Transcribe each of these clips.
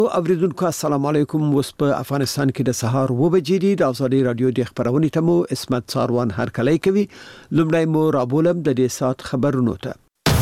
اوریدونکو السلام علیکم. اوس په افغانستان کې د سهار 9 بجې دي. د ازادي رادیو د خبرونې ته مو اسمت ساروان هرکلی کوي. لومړی مو رابولم د دې سات خبرونو ته.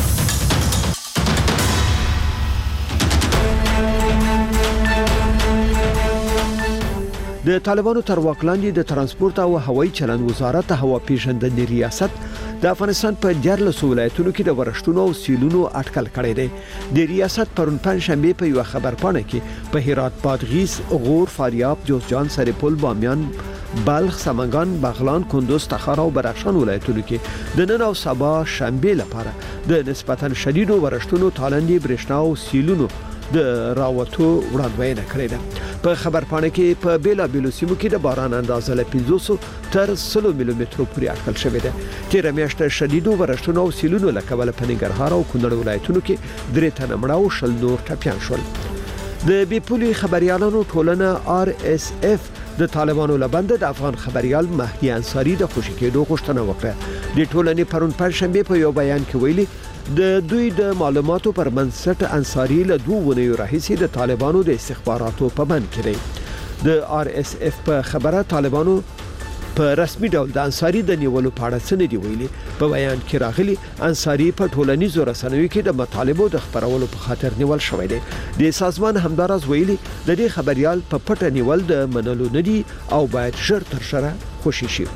د طالبانو تر واک لاندې د ترانسپورت او هوایي چلند وزارت هوا پیژندنې ریاست د افغانستان په 14 ولایتونو کې د ورښتونو او سیلونو اټکل کړی دی. د ریاست پرون پنځشنبه په یو خبرپاڼه کې په هرات، بادغیس، غور، فاریاب، جوزجان، سرپل، بامیان، بلخ، سمنگان، بغلان، کندوز، تخار او بدخشان ولایتونو کې د نن او سبا شنبه لپاره د نسبتا شدیدو ورښتونو، تالندې، برېښنا او سیلونو د راوتو وړاندوینه کړې ده. په خبرپاڼه کې په بیلابیلو سیمو کې د باران اندازه له 500 تر 100 ملي مترو پورې اټکل شوې ده. تیر میاشت شدیدو ورښتونو او سیلونو له کبله په ننګرهار او کونړ ولایتونو کې 3 تنه مړه او 10 نور ټپیان شول. د بیپولي خبريالانو ټولنه RSF د طالبانو لبنده د افغان خبريال مهدي انصاری د خوشی کېدو غوښتنه وکړه. د ټولنې پرون پنځشنبه په یو بیان کې ویلي د دوی د معلوماتو پر بنسټ انصاری له 2 ونیو راهیسې د طالبانو د استخباراتو په بند کې دی. د RSF په خبره طالبانو په رسمي ډول د انصاری د نیولو په اړه څه نه دی ویلي. په بیان کې راغلي انصاری په ټولنیزو رسنیو کې د مطالبو د خبرولو په خاطر نیول شوی دی. د سازمان همدارز ویلي د دې خبريال په پټه نیول د منلو نه دي او باید ژر تر ژره خوشي شي.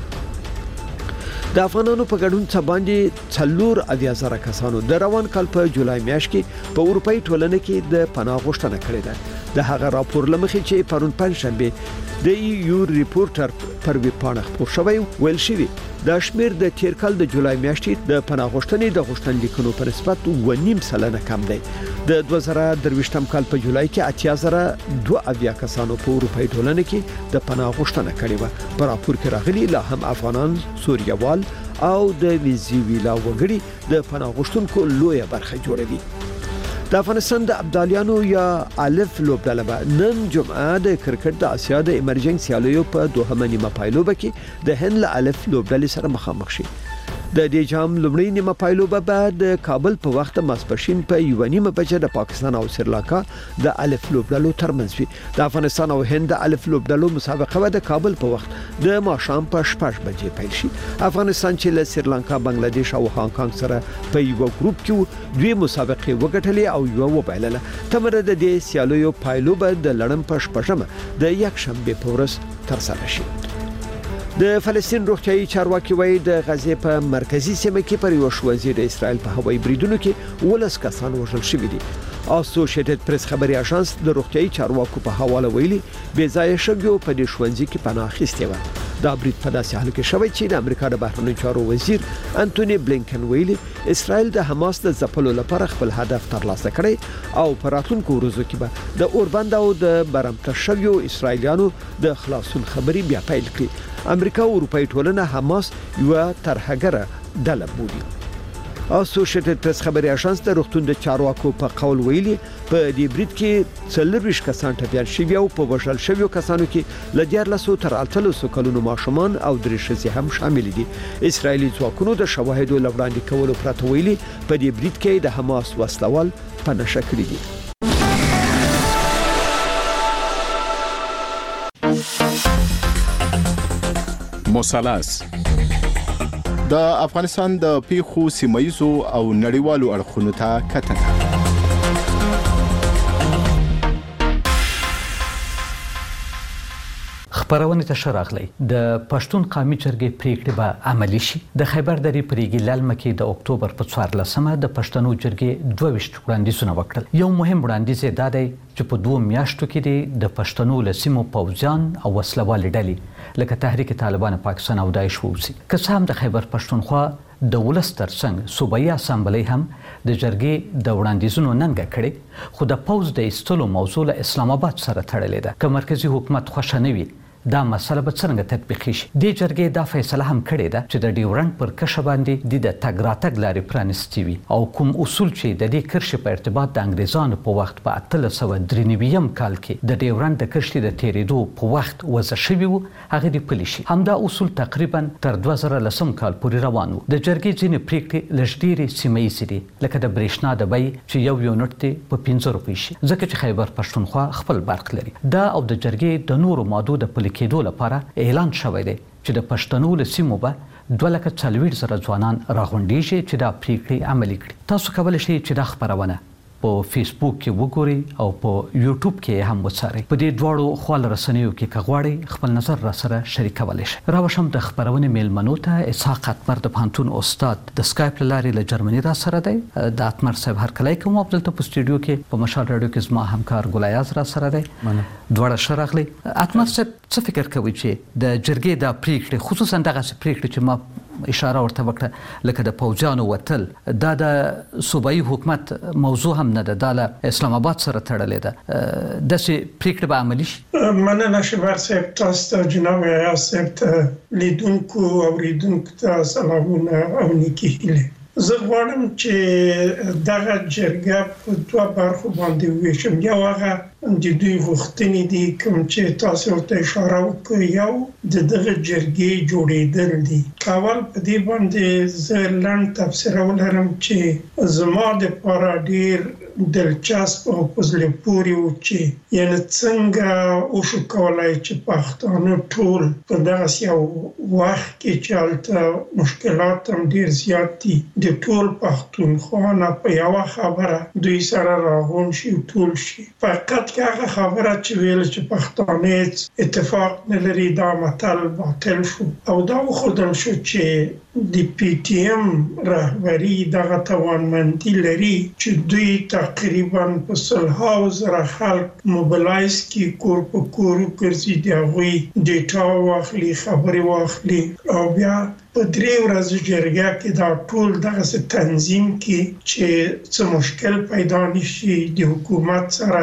د افغانانو په ګډون څخه باندې 4,000 کسانو د روان کال په جولای میاشت کې په اروپאי ټولنه کې د پناه غوښتنه کړې ده. د هغه راپور لمخې چې پرون پنځشنبه د EU ریپورټر پر ویبپاڼه خپور شوی ویل شوی د شمیر د تیر کال د جولای میاشتې د پناه غوښتنې د غوښتنلیکونو په نسبت 2.5% کم دی. د 2023 کال په جولای کې 80,002 کسانو په اروپאי ټولنه کې د پناه غوښتنه کړې و. په راپور کې راغلي لا هم افغانان، سوریوال او د ویزیویلا وګړي د پناه غوښتونکو لویه برخه جوړوي. د افغانستان د ابدالیانو یا الف لوبډله نن جمعه د کرکټ د اسیا د ایمرجنسي سیالیو په دوهمه نیمه پایلوبه کې د هند له الف لوبډلې سره مخامخ شي. د دې جام لومړی نیمه پایلوبه بعد د کابل په وخت ماسپښین په یو نیمه بجې د پاکستان او سریلانکا د الف لوبډلو ترمنځ وي. د افغانستان او هند د الف لوبډلو مسابقه به د کابل په وخت د ماښام په 6 بجې پیل شي. افغانستان چې له سریلانکا، بنگلاديش او هانګ کانګ سره په یو ګروپ کې دوی مسابقه وګټلې او یو وبایلله. تمره د دې سیالیو پایلوبه د لړم په 6 د یک شنبه په ورځ تر سره شي. د فلسطین روغتیايي چارواکي وایي د غزې په مرکزی سیمه کې پر یو ښوونځي د اسرائیل په هوایي بریدونو کې 12 کسان وژل شوي دي. اسوسییټډ پریس خبري اژانس د روغتیايي چارواکو په حواله ویلي بې ځایه شګو په دې ښوونځي کې پناه اخیستې و. دا برید په داسې حال کې شوی چې د امریکا د بهرنیو چارو وزیر انټونی بلینکن ویلي اسرائیل د حماس د ځپلو لپاره خپل هدف ترلاسه کړی او په راتلونکو ورځو کې به د اوربند او د برمته شویو اسرائیلیانو د خلاصون خبري بیا پیل کړي. امریکا او اروپאי ټولنه حماس یو ترهګره ډله بولي. اسوسییټډ پریس خبري اژانس د روغتون د چارواکو په قول ویلي په دې برید کې 40 کسان ټپيان شوي او په وژل شویو کسانو کې ل 1400 تر 800 کلونو ماشومان او 3 ښځې هم شامل دي. اسرایلی ځواکونو د شواهدو لوړاندې کولو پرته ویلي په دې برید کې د حماس وسلوال په نشه کړی دي. مثلث د افغانستان د پیښو سیمایزو او نړیوالو اړخونو ته کتنه. خبرونه ته شراغلی د پښتون قومي جرګې پریکړه به عملی شي. د خیبر درې پریګي لالمه کې د اکتوبر په 14مه د پښتنو جرګې 22 وړاندیزونه وکړل. یو مهم وړاندیز دا دی چې په 2 میاشتو کې د پښتنو لسیمو پوځیان او وسلوال ډلې لکه تحریک طالبان پاکستان او داعش ووسی. که څه هم د خیبر پښتونخوا د ولس ترڅنګ صوبایي اسامبلۍ هم د جرګې د وړاندیزونو ننګه کړې، خو د پوځ د ایستلو موضوع له اسلام آباد سره تړلې ده. که مرکزی حکومت خوښه نه وي دا مسله به څنګه تطبیق شي. د جرګې دا فیصله هم کړې ده چې د ډیورنډ پر کرښه باندې د تګ راتګ لارې پرانیستې وي او کوم اصول چې د دې کرښې په ارتباط د انګریزانو په وخت په 1893 کال کې د ډیورنډ د کرښې د تیریدو په وخت وضع شوي وو هغه دې پلي شي. همدا اصول تقریبا تر 2010 کال پورې روان وو. د جرګې ځینې پریکړې لږ ډېرې سیمه ییزې دي لکه د برېښنا د بیې چې یو یونټ دی په 15 روپۍ شي ځکه چې خیبر پښتونخوا خپل برق لري. دا او د جرګې د نورو مادو د پلي کېدو لپاره اعلان شوی دی چې د پښتنو له سیمو به 240,000 ځوانان راغونډېږي چې دا پریکړې عملي کړي. تاسو کولی شئ چې دا خپرونه په فیسبوک کې وګورئ او په یوټیوب کې هم وڅارئ. په دې دواړو خواله رسنیو کې که غواړئ خپل نظر را سره شریکولی شئ. راوشم د خپرونې میلمنو ته اسحاق اتمر د پوهنتون استاد د سکایپ له لارې له جرمني را سره دی. د اتمر صاحب هرکلی کوم. دلته په سټوډیو کې په مشال راډیو کې زما همکار ګلایاز را سره دی. دواړه ښه راغلئ. اتمر صاحب څه فکر کوئ چې د جرګې دا پریکړې خصوصا دغسې پریکړې چې ما اشاره ورته وکړه لکه د پوځیانو وتل دا د صوبایي حکومت موضوع هم نه ده، دا له اسلام آباد سره تړلې ده، داسې پریکړې به عملي شي؟ مننه شبر صاحب، تاسو ته جناب ایاز صاحب ته، لیدونکو اوریدونکو ته سلامونه او نیکې هیلې. زه غواړم چې دغه جرګه په دوه برخو باندې وویشم. یو هغه د دوی غوښتنې دي کوم چې تاسو ورته اشاره وکړئ، یو د دغه جرګې جوړېدل دي. اول په دې باندې زه لنډ تبصره ولرم چې زما دپاره ډېر دلچسپ او په زړه پورې و چې یعنې څنګه وشو کولی چې پښتانه ټول په دغسې یو وخت کې چې هلته مشکلات هم ډېر زیات دي، د ټول پښتونخوا نه په یوه خبره دوی سره راغونډ شي، ټول شي. فقط که هغه خبره چې ویل چې پښتانه هېڅ اتفاق نه لري، دا متل باطل شو او دا وښودل شو چې د پی ټي ایم رهبري دغه توانمندي لري چې دوی تقریبا په 100,000 خلک موبلایز کړي، کور په کور وګرځي، د هغوی ډیټا واخلي، خبرې واخلي او بیا په 3 ورځو جرګه کې دا ټول دغسې تنظیم کړي چې څه مشکل پیدا نشي د حکومت سره،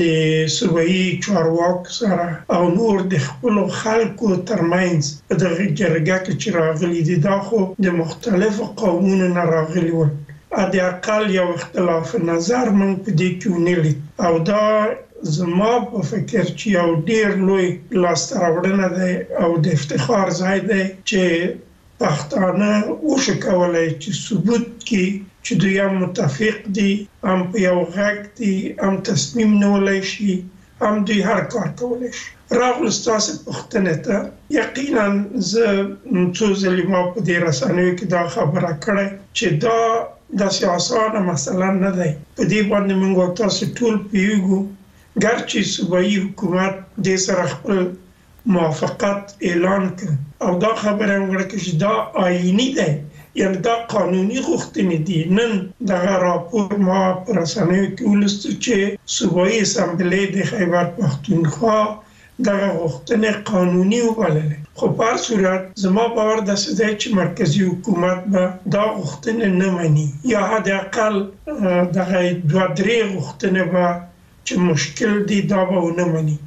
د صوبایي چارواکو سره او نور د خپلو خلکو ترمنځ. په دغه جرګه کې چې راغلي دي دا خو د مختلفو قومونو نه راغلي ول، د اقل یو اختلاف نظر موږ په دې کې ونه لید او دا زما په فکر چې یو ډېر لوی لاسته راوړنه دی او د افتخار ځای دی چې پښتانه وشو کولی چې ثبوت کړي چې دوی هم متفق دي، هم په یو غږ دي، هم تصمیم نیولی شي، هم دوی هر کار کولی شي. راغلو ستاسې پوښتنې ته، یقینا زه څو ځلې ما په دې رسنیو کې دا خبره کړې چې دا داسې اسانه مسله نه دی. په دې باندې موږ او تاسو ټول پوهېږو، ګرچې صوبایي حکومت دې سره خپل موافقت اعلان کړ او دا خبره هم وکړه چې دا آئیني دی، یعنې دا قانوني غوښتنې دي. نن دغه راپور ما په رسنیو کې ولوستو چې صوبایي اسامبلې د خیبر پښتونخوا دغه غوښتنې قانوني وبللې. خو په هر صورت زما باور داسې دی چې مرکزي حکومت به دا غوښتنې نه مني، یا حداقل دغه 2-3 غوښتنې به چې مشکل دي دا به ونه مني.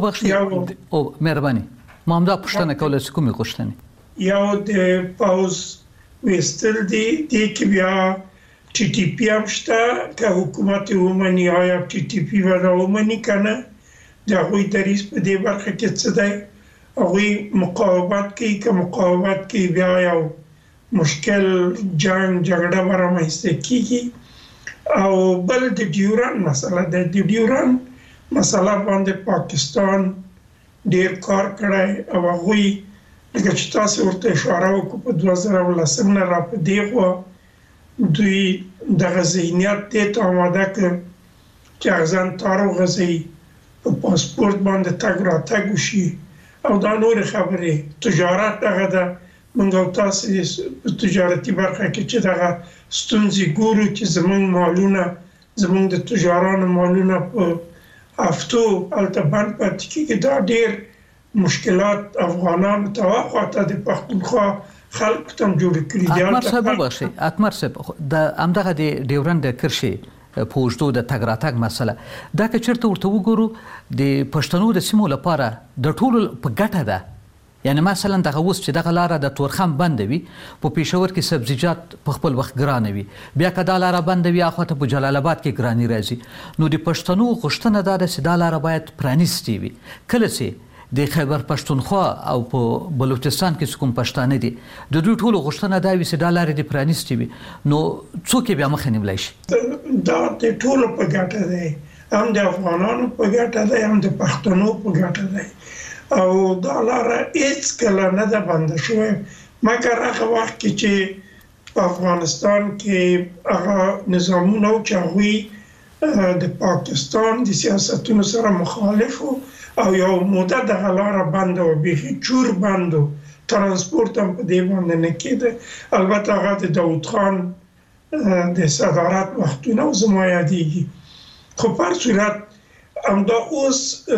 او مهرباني ما هم دا پوښتنه کوله چې کومې غوښتنې؟ یو د پوځ ویستل دي، دې کې بیا ټي ټي پي هم شته، که حکومت یې ومني آیا ټي ټي پي به دا ومني که نه، د هغوی دریځ په دې برخه کې څه دی. هغوی مقاومت کوي، که مقاومت کوي بیا یو مشکل جنګ جګړه به رامنځته کېږي. او بل د ډیورنډ مسله ده. د ډیورنډ مسله باندې پاکستان ډیر کار کړی او هغوی لکه چې تاسو ورته اشاره وکړو په 2010 نه را په دې خوا دوی دغه ذهنیت دې ته آماده کړ چې اغزن تار وغځوي، په پاسپورت باندې تګ راتګ وشي او دا نورې خبرې. تجارت دغه ده، موږ او تاسو په تجارتي برخه کې چې دغه ستونزې ګورو چې زموږ مالونه، زموږ د تجارانو مالونه په هفتو هلته بند پاتې کېږي. دا ډېر مشکلات افغانانو ته واخواته د پښتونخوا خلکو ته هم جوړې کړي دي. اتمر صاحب وبخښئ، اتمر صاحب د همدغه د ډیورنډ کرښې په اوږدو د تګ راتګ مسله دا که چېرته ورته وګورو د پښتنو د سیمو لپاره د ټولو په ګټه ده. یعنې مثلا دغه اوس چې دغه لاره د تورخم بنده وي، په پېښور کې سبزیجات په خپل وخت ګرانه وي، بیا که دا لاره بنده وي اخواته په جلال آباد کې ګراني راځي. نو د پښتنو غوښتنه دا ده چې دا لاره باید پرانیستې وي. کله چې د خیبر پښتونخوا او په بلوچستان کې کوم پښتانه دي د دوی ټولو غوښتنه دا وي چې دا لارې د پرانیستي وي نو څوک بیا مخه نیولای شي دا د ټولو په ګټه دی هم د افغانانو په ګټه دی هم د پښتنو په ګټه دی او دا لاره هیڅ کله نه ده بنده شوې مګر هغه وخت کې چې په افغانستان کې هغه نظامونه چې هغوی د پاکستان د سیاستونو سره مخالف او یو موده دغه لاره بنده و بیخي چور بند و ترانسپورت هم په دې باندې نه کېده البته هغه د داود خان د صدارت وختونه زما یادېږي خو په هر صورت همدا اوس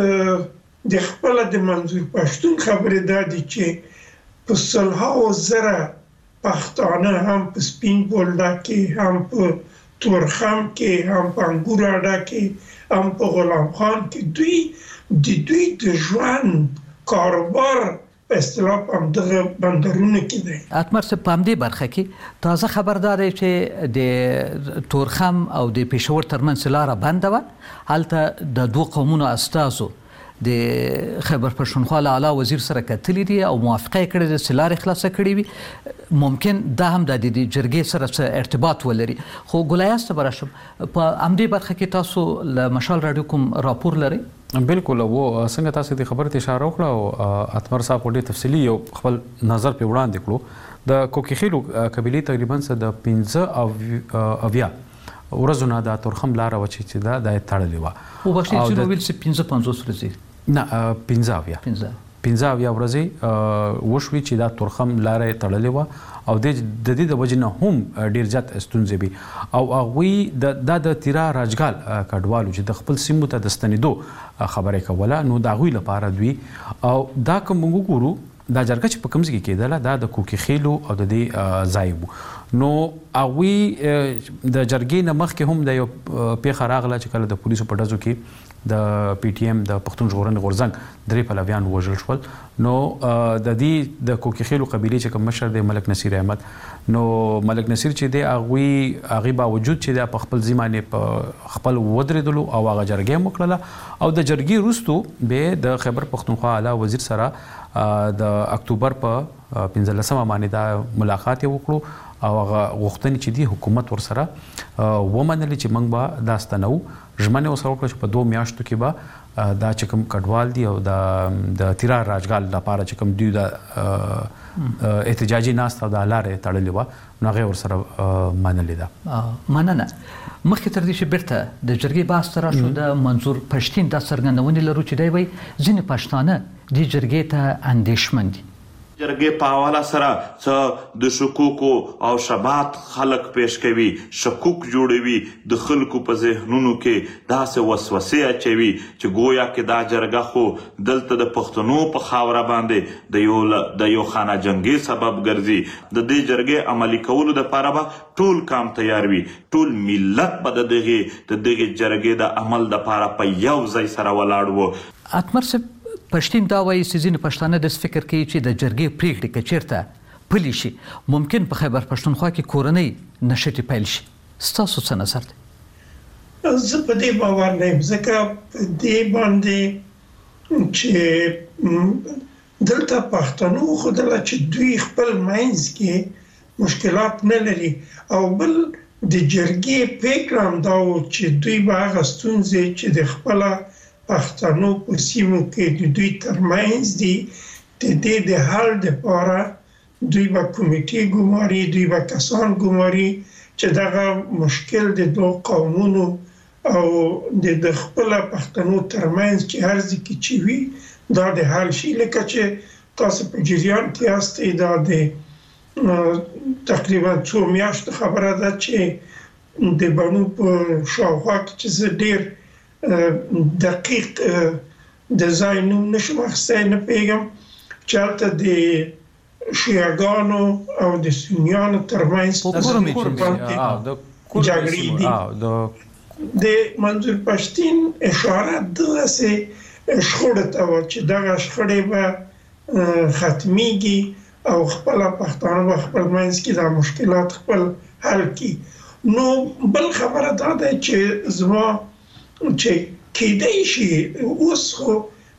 د خپله د منظور پښتون خبرې دا دي چې په سلهاوو زره پښتانه هم په سپین بولدک کې هم په تورخم کې هم په انګور اډه کې هم په غلام خان کې دوی د ژوند کاروبار په اصطلاح په همدغه بندرونو کې دی اتمر صاحب په همدې برخه کې تازه خبردار دی چې د تورخم او د پېښور ترمنځ لاره بنده وه هلته د دوه قومونو استازو د خیبر پښتونخوا له اعلی وزیر سره کتلي دي او موافقه یې کړې ده چې لارې خلاصه کړې وي ممکن دا هم د جرګې سره څه ارتباط ولري خو ګلایاس ته به راشم په همدې برخه کې تاسو له مشال راډیو کوم راپور لرئ بالکل و څنګه تاسو د خبرې اشاره وکړه او اتمر صاحب ډېر تفصیلي یو خپل نظر په وړاندې کړو د کوکیخیلو قبیلې تقریبا څه د 15 اویا ورځونه د تورخم لاره و چې دا د تړلې وه او بخښئ چې نو ویل چې 55 ورځې نه 15 اویا ورځې وشوي چې دا تورخم لاره تړلې وه او د دې د وجې نه هم ډېر زیات ستونزې وي او هغوی د تیرا راجګال کډوالو چې د خپل سیمو ته د ستنېدو خبرې کوله نو د هغوی لپاره دوی او دا که موږ وګورو دا جرګه چې په کوم ځای کې کېدله دا د کوکیخیلو او د دې ځای وو نو هغوی د جرګې نه مخکې هم د یو پیښه راغله چې کله د پولیسو په ډزو کې د پی ټی ایم د پښتون ژغورنې غورځنګ 3 پلویان ووژل شول نو د دې د کوکیخیلو قبیلې چې کوم مشر دی ملک نصیر احمد نو ملک نصیر چې دی هغوی باوجود چې د په خپل ځمانې په خپل ودرېدلو او هغه جرګې هم وکړله او د جرګې وروستو به د خیبر پښتونخوا اعلی وزیر سره د اکتوبر په 15 باندې دا ملاقات یې وکړو او هغه غوښتنې چې دی حکومت ورسره ومنلې چې موږ به دا ستنو ژمنه ورسره وکړه چې په 2 میاشتو کې به دا چې کوم کډوال دي او د تیرا راجګال لپاره چې کوم دوی د احتجاجي ناسته او د لارې تړلې وه نو هغه ورسره منلې ده مننه مخکې تر دې چې بیرته د جرګې بحث ته راشو د منظور پښتین دا څرګندونې لرو چې دی وایي ځینې پښتانه دې جرګې ته اندېښمن دي جرګې په حواله سره څه د شکوکو او شبهات خلک پیش کوي شکوک جوړوي د خلکو په ذهنونو کې داسې وسوسې اچوي چې گویا کې دا جرګه خو دلته د پښتنو په خاوره باندې د یو خانه جنګي سبب ګرځي د دې جرګې عملي کولو دپاره به ټول کام تیار وي ټول ملت به د دغې جرګې د عمل دپاره په یو ځای سره ولاړ و اتمر صاحب پښتین دا وایي چې ځینې پښتانه داسې فکر کوي چې د جرګې پریکړې که چېرته پلي شي ممکن په خیبر پښتونخوا کې کورنۍ نښتې پیل شي ستاسو څه نظر دی زه په دې باور نه یم ځکه په دې باندې چې دلته پښتنو ښودله چې دوی خپل منځ کې مشکلات نه لري او بل د جرګې پریکړه هم دا و چې دوی به هغه ستونزې چې د خپله پښتنو په سیمو کې د دوی ترمنځ دي د دې د حل دپاره دوی به کمیټې ګماري دوی به کسان ګماري چې دغه مشکل د دوه قومونو او د خپله پښتنو ترمنځ چې هر ځای کې چې وي دا د حل شي لکه چې تاسو په جریان کې یاستئ دا د تقریبا 2 میاشتو خبره ده چې د بڼو په شاوخوا کې چې زه ډېر دقیق د ځای نوم نشم اخیستی نه پوهېږم چې هلته د شیعهګانو او د سنیانو ترمنځ جګړې دي د منظور پښتین اشاره دغسې شخړو ته وه چې دغه شخړې به ختمیږي او خپله پښتانه به خپل منځ کې دا مشکلات خپل حل کړي نو بل خبره دا ده چې زما چې کېدای شي اوس خو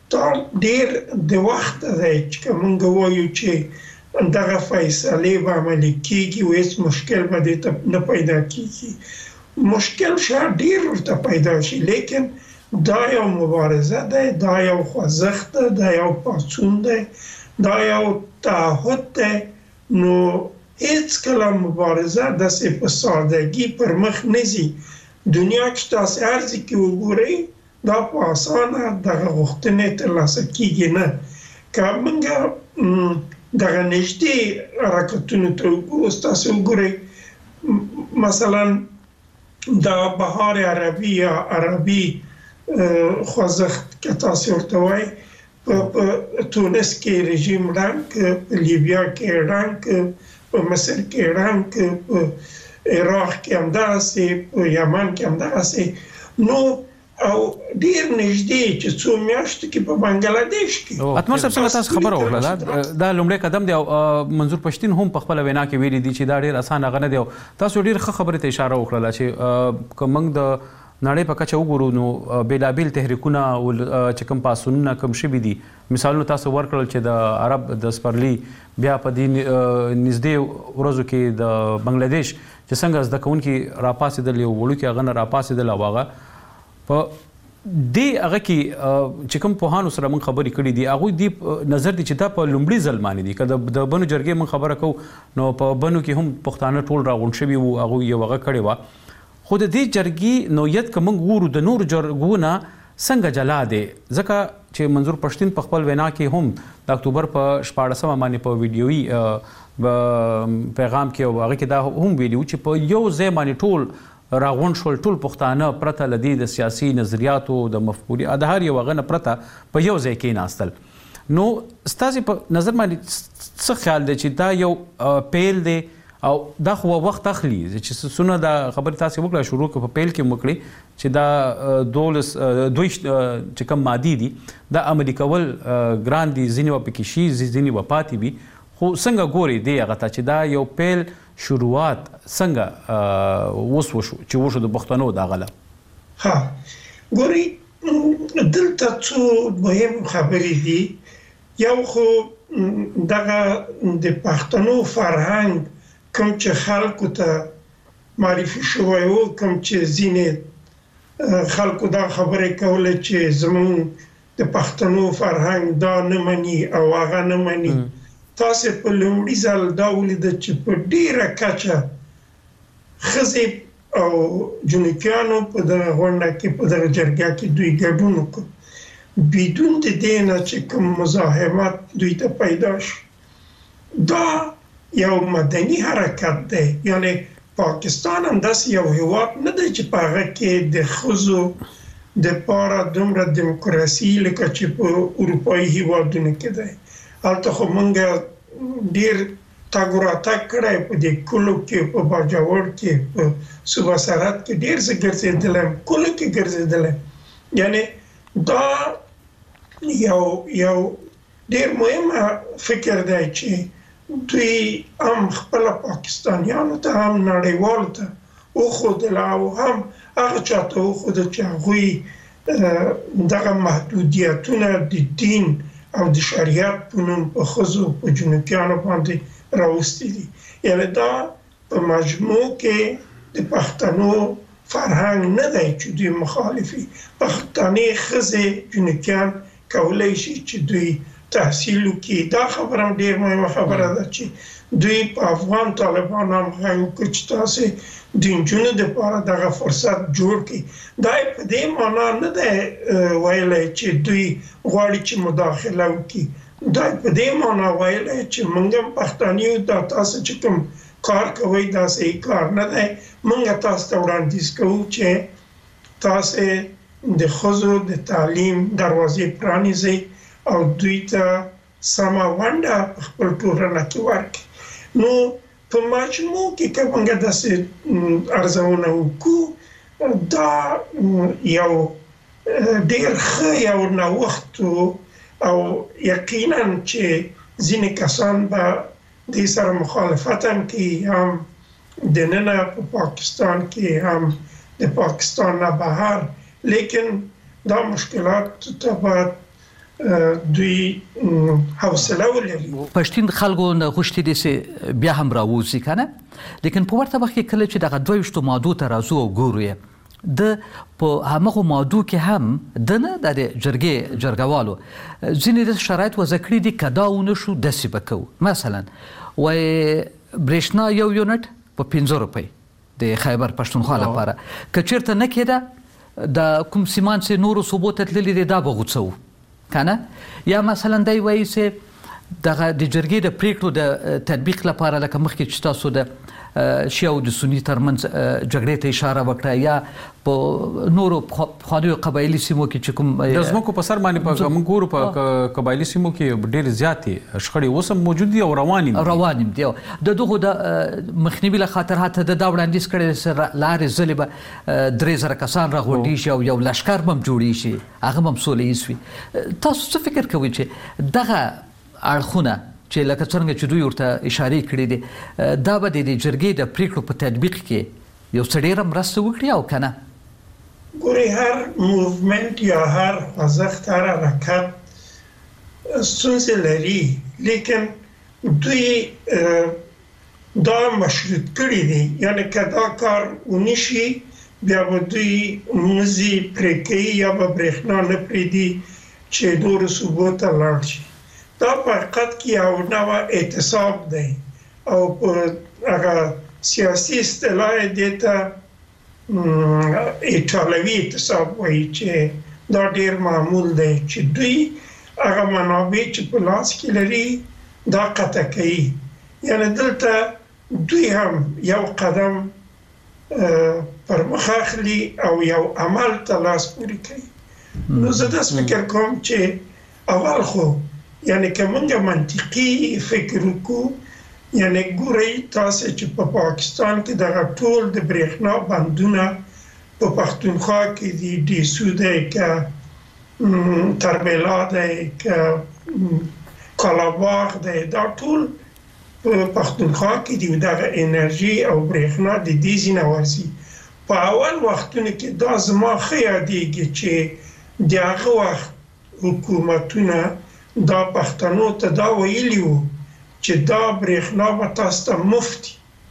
دا ډیر د وخت دی چې موږ وایو چې دغه فیصله به عملي کیږي او هیڅ مشکل به دې نه پیدا کیږي. مشکل شاید ډیر ورته پیدا شي، لیکن دا یو مبارزه ده، دا یو خوځښت ده، دا یو پاڅون ده، دا یو تعهد ده. نو هیڅ کله مبارزه داسې په سادگی پر مخ نه ځي. دنیا کې تاسو هر ځای کې وګورئ دا په اسانه دغه غوښتنې ترلاسه کیږي نه. که موږ دغه نږدې حرکتونو ته وګورو، تاسو وګورئ مثلا دا بهار عربي یا عربي خوځښت که تاسو ورته وایئ، په تونس کې رژیم ړنګ، په لیبیا کې ړنګ، په مصر کې ړنګ، په عراق کې همداسې، په یمن کې همداسې، نو او ډیر نږدې چې څو میاشتې کې په بنگلاديش کې. اتمر صاحب څنګه تاسو خبره وکړه دا لومړی قدم دی او منظور پښتين هم په خپل وینا کې ویلي دي چې دا ډیر اسانه غنه دی. تاسو ډیر ښه خبره ته اشاره وکړه چې کومنګ د نړۍ په کچه وګورو نو بیلابیل تحریکونه او چې کوم پاسونونه کوم شوي دي. مثالونه تاسو ورکړل چې د عرب د سپرلی بیا په دې نږدې ورځو کې د بنگلاديش چې څنګه زده کوونکي راپاسېدل، یو وړوکی هغه نه راپاسېدل او هغه په دې هغه کې چې کوم پوهانو سره موږ خبرې کړې دي هغوی دې نظر دي چې دا په لومړي ځل باندې دي. که د بنو جرګې موږ خبره کوو نو په بنو کې هم پښتانه ټول راغونډ شوي وو، هغوی یو هغه کړې وه. خو د دې جرګې نوعیت که موږ ګورو د نورو جرګو نه څنګه جلا دی، ځکه چې منظور پښتين په خپل وینا کې هم د اکتوبر په 14 باندې په ویډیويي پیغام کې او هغه کې دا هم ویلي چې په یو ځای باندې ټول راغونډ شول، ټول پښتانه پرته له دې د سیاسي نظریاتو د مفکورې د هر یو هغه نه پرته په یو ځای کېناستل. نو ستاسو په نظر باندې څه خیال دی چې دا یو پیل دی او دا خو وخت اخلي چې څونه دا خبرې تاسو وکړه شروع په پیل کې وکړي چې دا دوی چې کوم مادي دي دا عملي کول ګران دي، ځینې وپکې شي ځینې وپاتې وي. خو څنګه ګوري دی هغه ته چې دا یو پیل شروعات څنګه وشو چې وشو د پښتنو دا غله؟ ها ګوري دلته څو مهم خبرې دي. یو خو دغه د پښتنو فرهنګ کوم چې خلکو ته معرفي شوی و، کوم چې ځینې خلکو دا خبرې کولې چې زموږ د پښتنو فرهنګ دا نه مني او هغه نه مني. تاسو په لومړي ځل دا ولیده چې په ډیره کچه ښځې او جنوکیانو په دغه غونډه کې په دغه جرګه کې دوی ګډون وکړ بدون د دې نه چې کوم مزاحمت دوی ته پیدا شي. دا یو مدني حرکت دی، یعنی پاکستان هم داسې یو هیواد نه دی چې په هغه کې د ښځو دپاره دومره دیموکراسي لکه چې په اروپایي هیوادونو کې دی. هلته خو موږ ډیر تګ راتګ کړی، په دې کلو کې، په باجوړ کې، په صوبه سرحد کې ډیر څه ګرځېدلی، کلو کې ګرځېدلی. یعنی دا یو ډیر مهم فکر دی چې دوی هم خپل پاکستانیانو ته هم نړیوالو ته وښودله او هم هغه چاته وښوده چې هغوی دغه محدودیتونه د دین او د شریعت په نوم په ښځو په جنوکیانو باندې راوستي دي. یعنې دا په مجموع کې د پښتنو فرهنګ نه دی چې دوی مخالفي. پښتنې ښځې جنوکیان کولی شي چې دوی تحصیل وکړي. دا خبره هم ډېر مهمه خبره ده چې دوی په افغان طالبان هم غږ وکړي چې تاسې د نجونو دپاره دغه فرصت جوړ کړي. دا یې په دې معنا نه دی ویلی چې دوی غواړي چې مداخله وکړي، دا یې په دې معنا ویلی چې موږ هم پښتانه یو، دا تاسو چې کوم کار کوئ دا صحیح کار نه دی. موږ تاسو ته وړاندیز کوو چې تاسو د ښځو د تعلیم دروازې پرانیزئ او دوی ته سمه ونډه په خپل ټولنه کې ورکړي. نو په مجموع کې که موږ داسې ارزونه وکړو، دا یو ډېر ښه یو نوښت او یقینا چې ځینې کسان به دې سره مخالفت هم کوي، هم دننه په پاکستان کې هم د پاکستان نه بهر، لیکن دا مشکلات ته باید دوی حوصله ولري. پښتون خلکو نه غوښتي دي چې بیا هم راوځي کنه، لیکن په ورته وخت کې کله چې دغه 22 مادو ته راځو او ګورو د په هغه مادو کې هم د نه د جرګوالو ځینې د شرایط وضع کړي دي کدا ونشو داسې بکو. مثلا وای برېښنا یو یونټ په 15 روپۍ د خیبر پښتونخوا لپاره کچیرته نه کېده د کوم سیمان سي نورو صوبو ته تللی دی دا بغوڅو کنه. یا مثلا دی وایي چې دغه د جرګې د پریکړو د تطبیق لپاره لکه مخکې چې تاسو د شیعه او د سني ترمنځ جګړې ته اشاره وکړه یا په نورو خانیو قبایلی سیمو کې چې کوم د زمکو په سر باندې په موږ ګورو په قبایلی سیمو کې ډېر زیاتې شخړې اوس هم موجود دي او روانې دي. د دغو د مخنیوي له خاطر حتی د دا وړاندیز کړی چې لارې ځلې به 3000 کسان راغونډي شي او یو لښکر به هم جوړی شي هغه هم سوله ییز وي. تاسو څه فکر کوئ چې دغه اړخونه چې لکه څنګه چې دوی ورته اشاره کړې دي دا به د جرګې د پریکړو په تطبیق کې یو څه ډېره مرسته وکړي او کنه؟ ګوري هر موومنت یا هر خوځښت هر حرکت ستونزې لري، لیکن دوی دا مشروط کړي دي، یعنی که دا کار ونشي بیا به دوی مزي پرې کوي یا به برېښنا نه پرېږدي چې نورو صوبو ته لاړ شي. دا په حقیقت کې یو نوع اعتصاب دی او په هغه سیاسي اصطلاح دې ته ایټالوي اعتصاب وایي چې دا ډېر معمول دی چې دوی هغه منابع چې په لاس کې لري دا قطع کوي. یعنی دلته دوی هم یو قدم پر مخ اخلي او یو عمل ته لاس پورې کوي. نو زه داسې فکر کوم چې اول خو یعنی که موږ منطقي فکر وکړو، یعنی ګورئ تاسو چې په پاکستان کې دغه ټول د برېښنا بندونه په پښتونخوا کې دي، ډیسو دی که تربیلا دی که کالاباغ دی، دا ټول په پښتونخوا کې دي. دغه انرژي او برېښنا د دې ځینه ورځي. په اول وختونو کې دا زما ښه یادېږي چې د هغه وخت حکومتونه دا پښتنو ته دا ویلي وو چې دا برېښنا به تاسو ته مفت.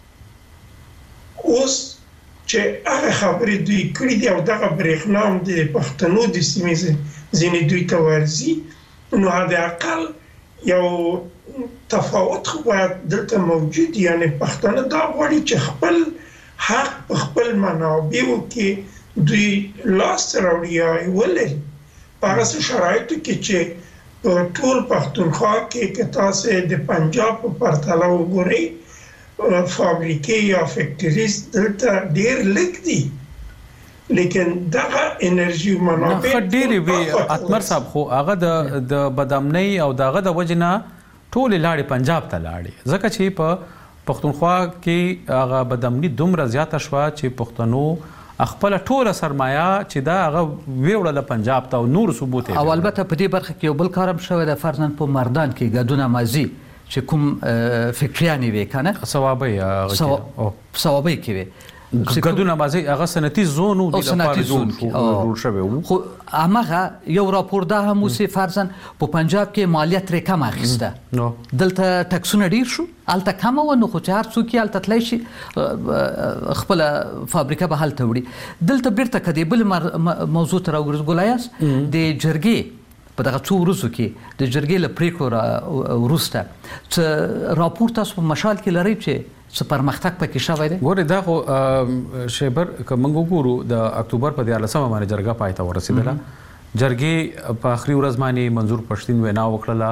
اوس چې هغه خبرې دوی کړي دي او دغه برېښنا هم د پښتنو د سیمې ځینې دوی ته ورځي، نو حداقل یو تفاوت خو باید دلته موجود. یعنی پښتانه دا غواړي چې خپل حق په خپل منابعو کې دوی لاس راوړي یا ولري. په هغه شرایطو کې چې ټول پښتونخوا کې که تاسو د پنجاب په پرتله وګورئ فابریکې یا فیکټریز دلته ډېر لږ دي، لیکن دغه انرژي منابع ډېرې وي. اتمر صاحب خو هغه د بدامنۍ او دغه د وجې نه ټولې لاړې پنجاب ته لاړې، ځکه چې په پښتونخوا کې هغه بدامني دومره زیاته شوه چې پښتنو خپل ټوله سرمایه چې دا هغه ویوړله پنجاب ته او نور صوبو ته. او البته په دې برخه کې یو بل کار هم شوی دی، فرضاً په مردان کې ګډونه مازی چې کوم فکریانې وې کنه صوابۍ کې وې ګډونه مازی هغه صنعتي زون و د لپاره جوړ شوی و. خو هماغه یو راپور دا هم اوسې فرضاً په پنجاب کې مالیه ترې کم اخیسته، دلته ټکسونه ډېر شو، هلته کمه وه، نو خو چې هر څوک یې هلته تللی شي خپله فابریکه به هلته وړي. دلته بیرته که د بلې موضوع ته راوګرځو ګلایاس د جرګې په دغه څو ورځو کې د جرګې له پریکړو وروسته څه راپور تاسو په مشال کې لرئ چې څه پرمختګ پکې شوی دی؟ ګورې دا خو شیبر که موږ وګورو د اکتوبر په 14 باندې جرګه پای ته ورسېدله. جرګې په آخري ورځ باندې منظور پښتین وینا وکړله،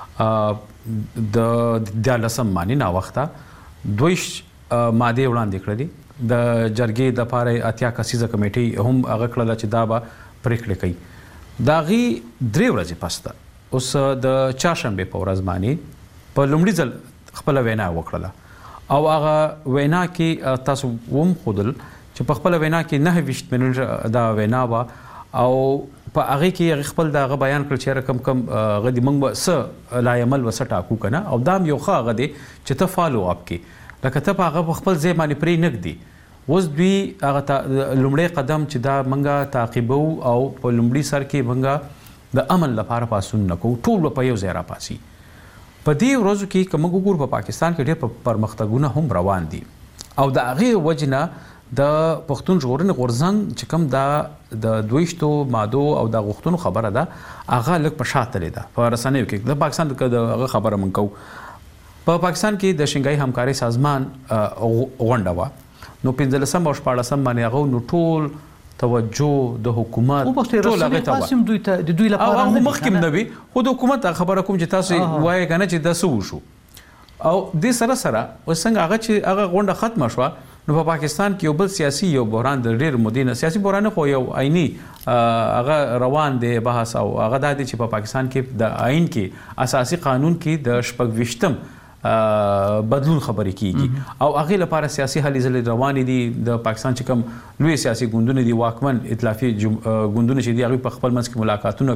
د 14 باندې ناوخته 22 مادې وړاندې کړلې. د جرګې دپاره 80 کسیزه کمیټې هم هغه کړله چې دا به پرېکړې کوي. د هغې 3 ورځې پس ته اوس د چهارشنبې په ورځ باندې په لومړي ځل خپله وینا وکړله او هغه وینا کې تاسو هم ښودل چې په خپله وینا کې 29 منټه دا وینا وه او په هغې کې هغې خپل د هغه بیان کړل چې کم کم هغه دې موږ به څه لایعمل به څه ټاکو که نه، او دا هم یو ښه هغه دی چې ته فالو اپ کړي، لکه ته په هغه په خپل ځای باندې پرې نه ږدي. اوس دوی هغه لومړی قدم چې دا موږ تعقیبو او په لومړي سر کې موږ د امن لپاره پاسون نکو ټول په یو ځای را پاسي. په دې ورځو کې کوم ګور په پاکستان کې ډېر پرمختګونه هم روان دي او د هغې وجنه د پښتون ژغورنې غورځنګ چې کوم د 22 مادو او د غوښتنو خبره ده هغه لږ په شا تللې ده په رسنیو کې. د پاکستان د هغه خبره من کوو په پاکستان کې د شنګای همکاري سازمان غونډه وه نو 15 او 14 باندې هغه نو ټول توجه د حکومت ټول هغه ته واسم دوی لپاره هغه مخکې نه وي خو د حکومت خبره کوم چې تاسو وایي کنه چې د سو شو او د سره وسنګ هغه چې هغه غونډه ختمه شو نو په پاکستان کې یو بل سیاسي یو بحران د ډېر مدینه سیاسي بحران خو یو عیني هغه روان دی بحث او هغه د چې په پاکستان کې د آئین کې اساسي قانون کې د شپږ بدلون خبرې کیږي او هغه لپاره سیاسي هلې ځلې روانې دي. د پاکستان چې کوم لوی سیاسي ګوندونه دي واکمن ائتلافي ګوندونه چې دي هغه په خپل منځ کې ملاقاتونه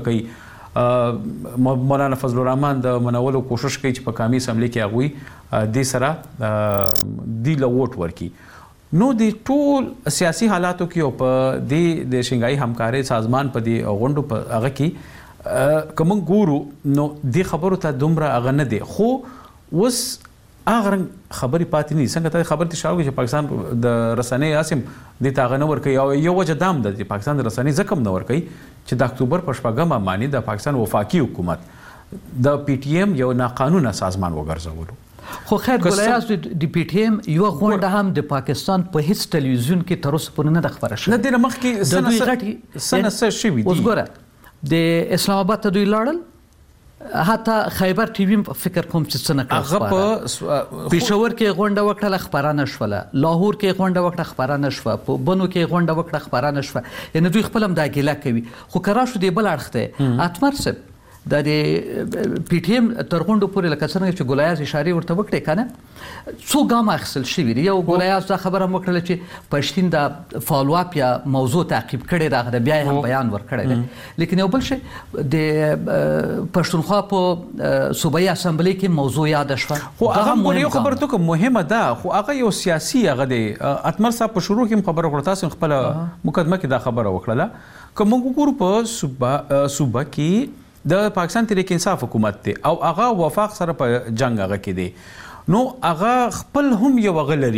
کوي. مولانا فضل الرحمن د منولو کوشش کوي چې په قومي اسمبلی کې هغه د سره دی لوټ ورکی. نو د ټول سیاسي حالاتو کې او په د شنګای همکاري سازمان په دې غونډو په هغه کې کوم ګورو نو د خبرو ته دومره هغه نه دی خو اوس هغه خبرې پاتې نه څنګه ته خبر ته شاوږي چې پاکستان د رسنۍ اسیم د تاغه نه ور کوي او یو وجه دام د پاکستان د رسنۍ زکم نه ور کوي چې د اکتوبر په شپږم باندې د پاکستان وفاقي حکومت د پی ټی ایم یو ناقانونه سازمان وګرځولو. خو خیر ګلایاز د پی ټی ایم یو غونډه هم د پاکستان په هیڅ ټلویزیون کې تر اوسه پورې نه د خبره شوه. نه د مخکې سنه شوی دی. اوس ګوره د اسلام آباد ته دوی لاړل حتی خیبر ټي وي فکر کوم چې څنګه کړه پېښور کې غونډه وکړه خبرانه شوله لاهور کې غونډه وکړه خبرانه شوه په بنو کې غونډه وکړه خبرانه شوه یعنی دوی خپل هم دا ګیله کوي خو کرا شو دی بل اړخته اتمر سب د پی ټی ایم تر غونډو پورې لکه څنګه چې ګلایاز اشاره ورته وکړي کنه څو ګام اخیستل شوي دي. یو ګلایاز دا خبره وکړه چې پښتين د فالو اپ یا موضوع تعقیب کړي راغله بیا هم بیان ورکړی دی لیکن یو بل شی د پښتونخوا په صوبایي اسمبلی کې موضوع یاد شوه خو هغه یو خبره ته مهمه ده خو هغه یو سیاسي هغه دی اتمر صاحب په شروع کې خبره ورته تاسو خپل مقدمه کې دا خبره وکړه کوم ګورو په صوبه کې د پاکستان تحریک انصاف حکومت دی او هغه وفاق سره په جنگ هغه کې دی نو هغه خپل هم یو غلري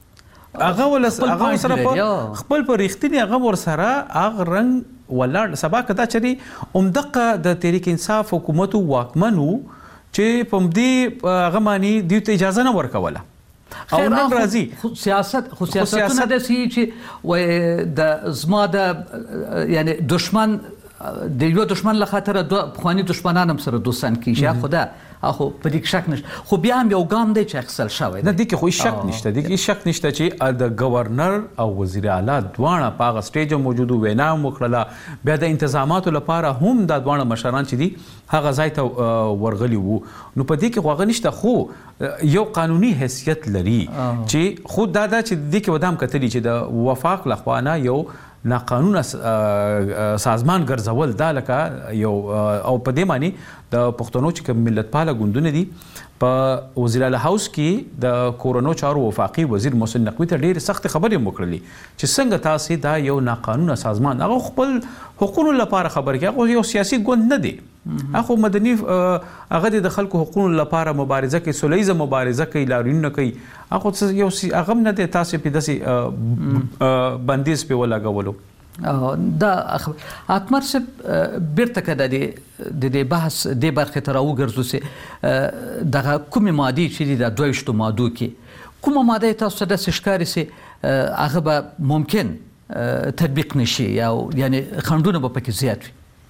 هغه سره په خپل په رښتینی هغه ور سره هغه رنګ ولاړ سبا کدا چری عمدقه د تحریک انصاف حکومت واکمنو چې په دې هغه معنی د اجازه نه ورکوله او نن راځي سیاستونه د سی چې و د زما د یعنی دشمن د یو دشمن له خاطر خواني دشمنان هم سره دوستان کیږي خدا اخو په دې شک نشته خو بیا هم یو ګام دی چې اخسل شوی نه دي کې خو شک نشته دي کې شک نشته چې د گورنر او وزیر اعلی دواړه په هغه سټیج موجوده وینا وکړه بیا د انتظاماتو لپاره هم د دواړه مشران چې دي هغه ځای ته ورغلي وو نو په دې کې خو هغه نشته خو یو قانوني حیثیت لري چې خود دا چې د کې ودام کتلی چې د وفاق لخوانه یو ناقانونه سازمان ګرځول دا لکه یو او په دې معنی د پښتنو چې ملتپاله ګوندونه دي په وزیر اعلی هاوس کې د کورونو چارو وفاقي وزیر محسن نقوی ته ډېر سخت خبرې وکړلې چې څنګه تاسو دا یو ناقانونه سازمان هغه خپل حقوقو لپاره خبر کې هغه یو سیاسي ګوند نه دی هغه مدني هغه د خلکو حقوقو لپاره مبارزه کوي سولهیزه مبارزه کوي لاریونونه کوي هغه یو هغه نه دی تاسو په داسې بندیز په ولګولو دا اتمر سب بیرته کده د بحث د برخه تر وګرځو سي دغه کومه ماده چې د 22 ماده کې کومه ماده تاسو د شکاري سي هغه به ممکن تطبیق نشي یا یعنی خندونه به پکې زیات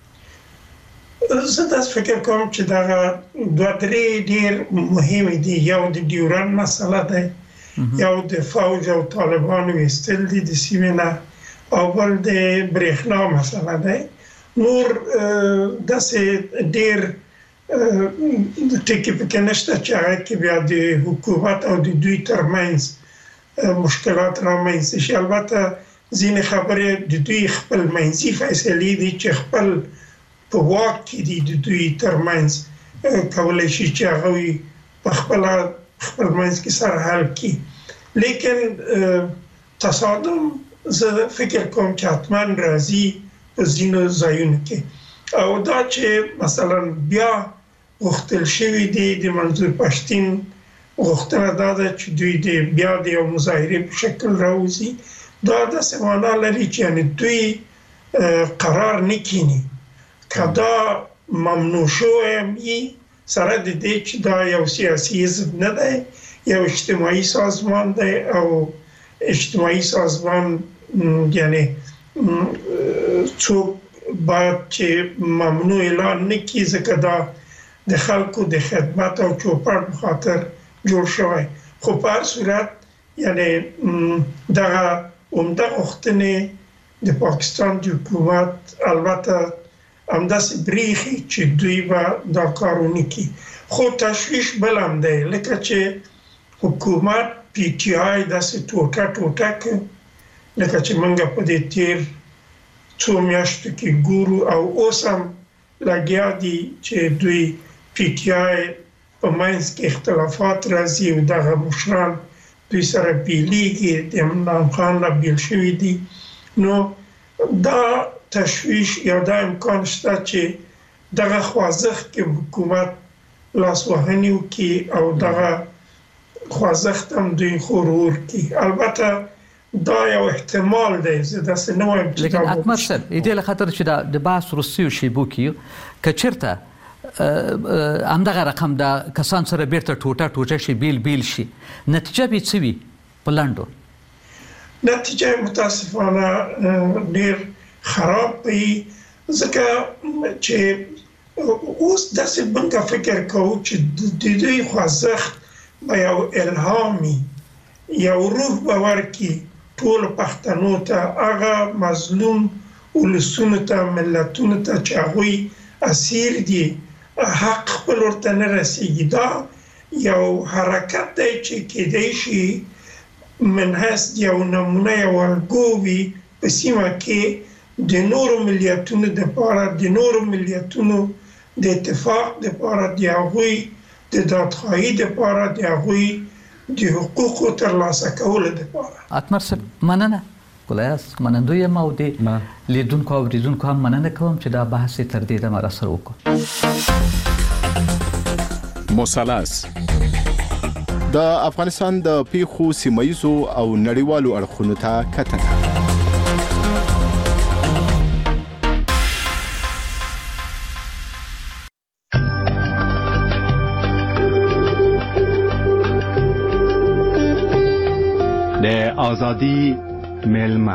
وي. زه دا فکر کوم چې دا دوه درې ډیر مهم دي یو د ډیورن مسله ده یو د فوج او طالبانو استل دي د سیمه او بل د برېښنا مسله ده نور داسې ډېر ټکي پکې نشته چې هغه کې بیا د حکومت او د دوی ترمنځ مشکلات رامنځته شي البته ځینې خبرې د دوی خپل منځي فیصلې دي چې خپل په واک کې دي د دوی ترمنځ کولی شي چې هغه په خپل منځ کې سره حل کړي لیکن تصادم زه فکر کوم چې حتما راځي په ځینو ځایونو کې او دا چې مثلا بیا غوښتل شوی دی د منظور پښتين غوښتنه دا ده چې دوی د بیا د یو مظاهره په شکل راوځي. دا د سمانا لري چې یعنی دوی قرار نکینی کدا ممنوع شوی سره د دې چې دا یو سیاسي حزب نه دی، یو اجتماعي سازمان دی او اجتماعي سازمان یعنی څوک باید چې ممنوع اعلان نکړي ځکه دا د خلکو د خدمت او چوپړ په خاطر جوړ شوی. خو په هر صورت یعنی دغه عمده غوښتنې د پاکستان د حکومت البته همداسې بریښي چې دوی به دا کار ونه کړي. خو تشویش بل هم دی لکه چې حکومت پی ټی آی داسې ټوټه کړ لکه چې موږ په دې تیر څو میاشتو کې ګورو او اوس هم لګیا دي چې دوی پی ټی آی په منځ کې اختلافات راځي او دغه مشران دوی سره بیلیږي د عمران خان نه بیل شوي دي. نو دا تشویش یا دا امکان شته چې دغه خوځښت کې حکومت لاسوهنې وکړي او دغه خوځښت هم دوی غرور کړي. البته دا یو احتمال دی زه داسې نه وایم چې لیکن اکمل صاحب دې له خاطر چې د باس روسي شیبو کې کچرته همدغه رقم د کسان سره بیرته ټوټه شي بیل شي نتیجه به څه وي په لاندو؟ نتیجه متاسفانه ډیر خراب وي ځکه چې اوس داسې بنګه فکر کوو چې د دوی خوځښت به یو الهامي یو روح به ورکړي ټول پښتنو ته، هغه مظلوم ولسونو ته، ملتونو ته چې هغوی اسیر دي، حق خپل ورته نه رسیږي. دا یو حرکت دی چې کېدای شي من حیث یو نمونه یو الګو وي په سیمه کې د نورو ملیتونو دپاره د نورو ملیتونو د اتفاق دپاره د هغوی د دادخواهي دپاره د هغوی د حقوقو ترلاسه کولو دپاره. اتمر صاحب مننه کولایاس منندوی یم او د لیدونکو او اوریدونکو هم مننه کوم چې دا بحث تر دې دمه راسره وکړو. مثلث د افغانستان د پیښو سیمایزو او نړیوالو اړخونو ته کتنه. د آزادی میلمه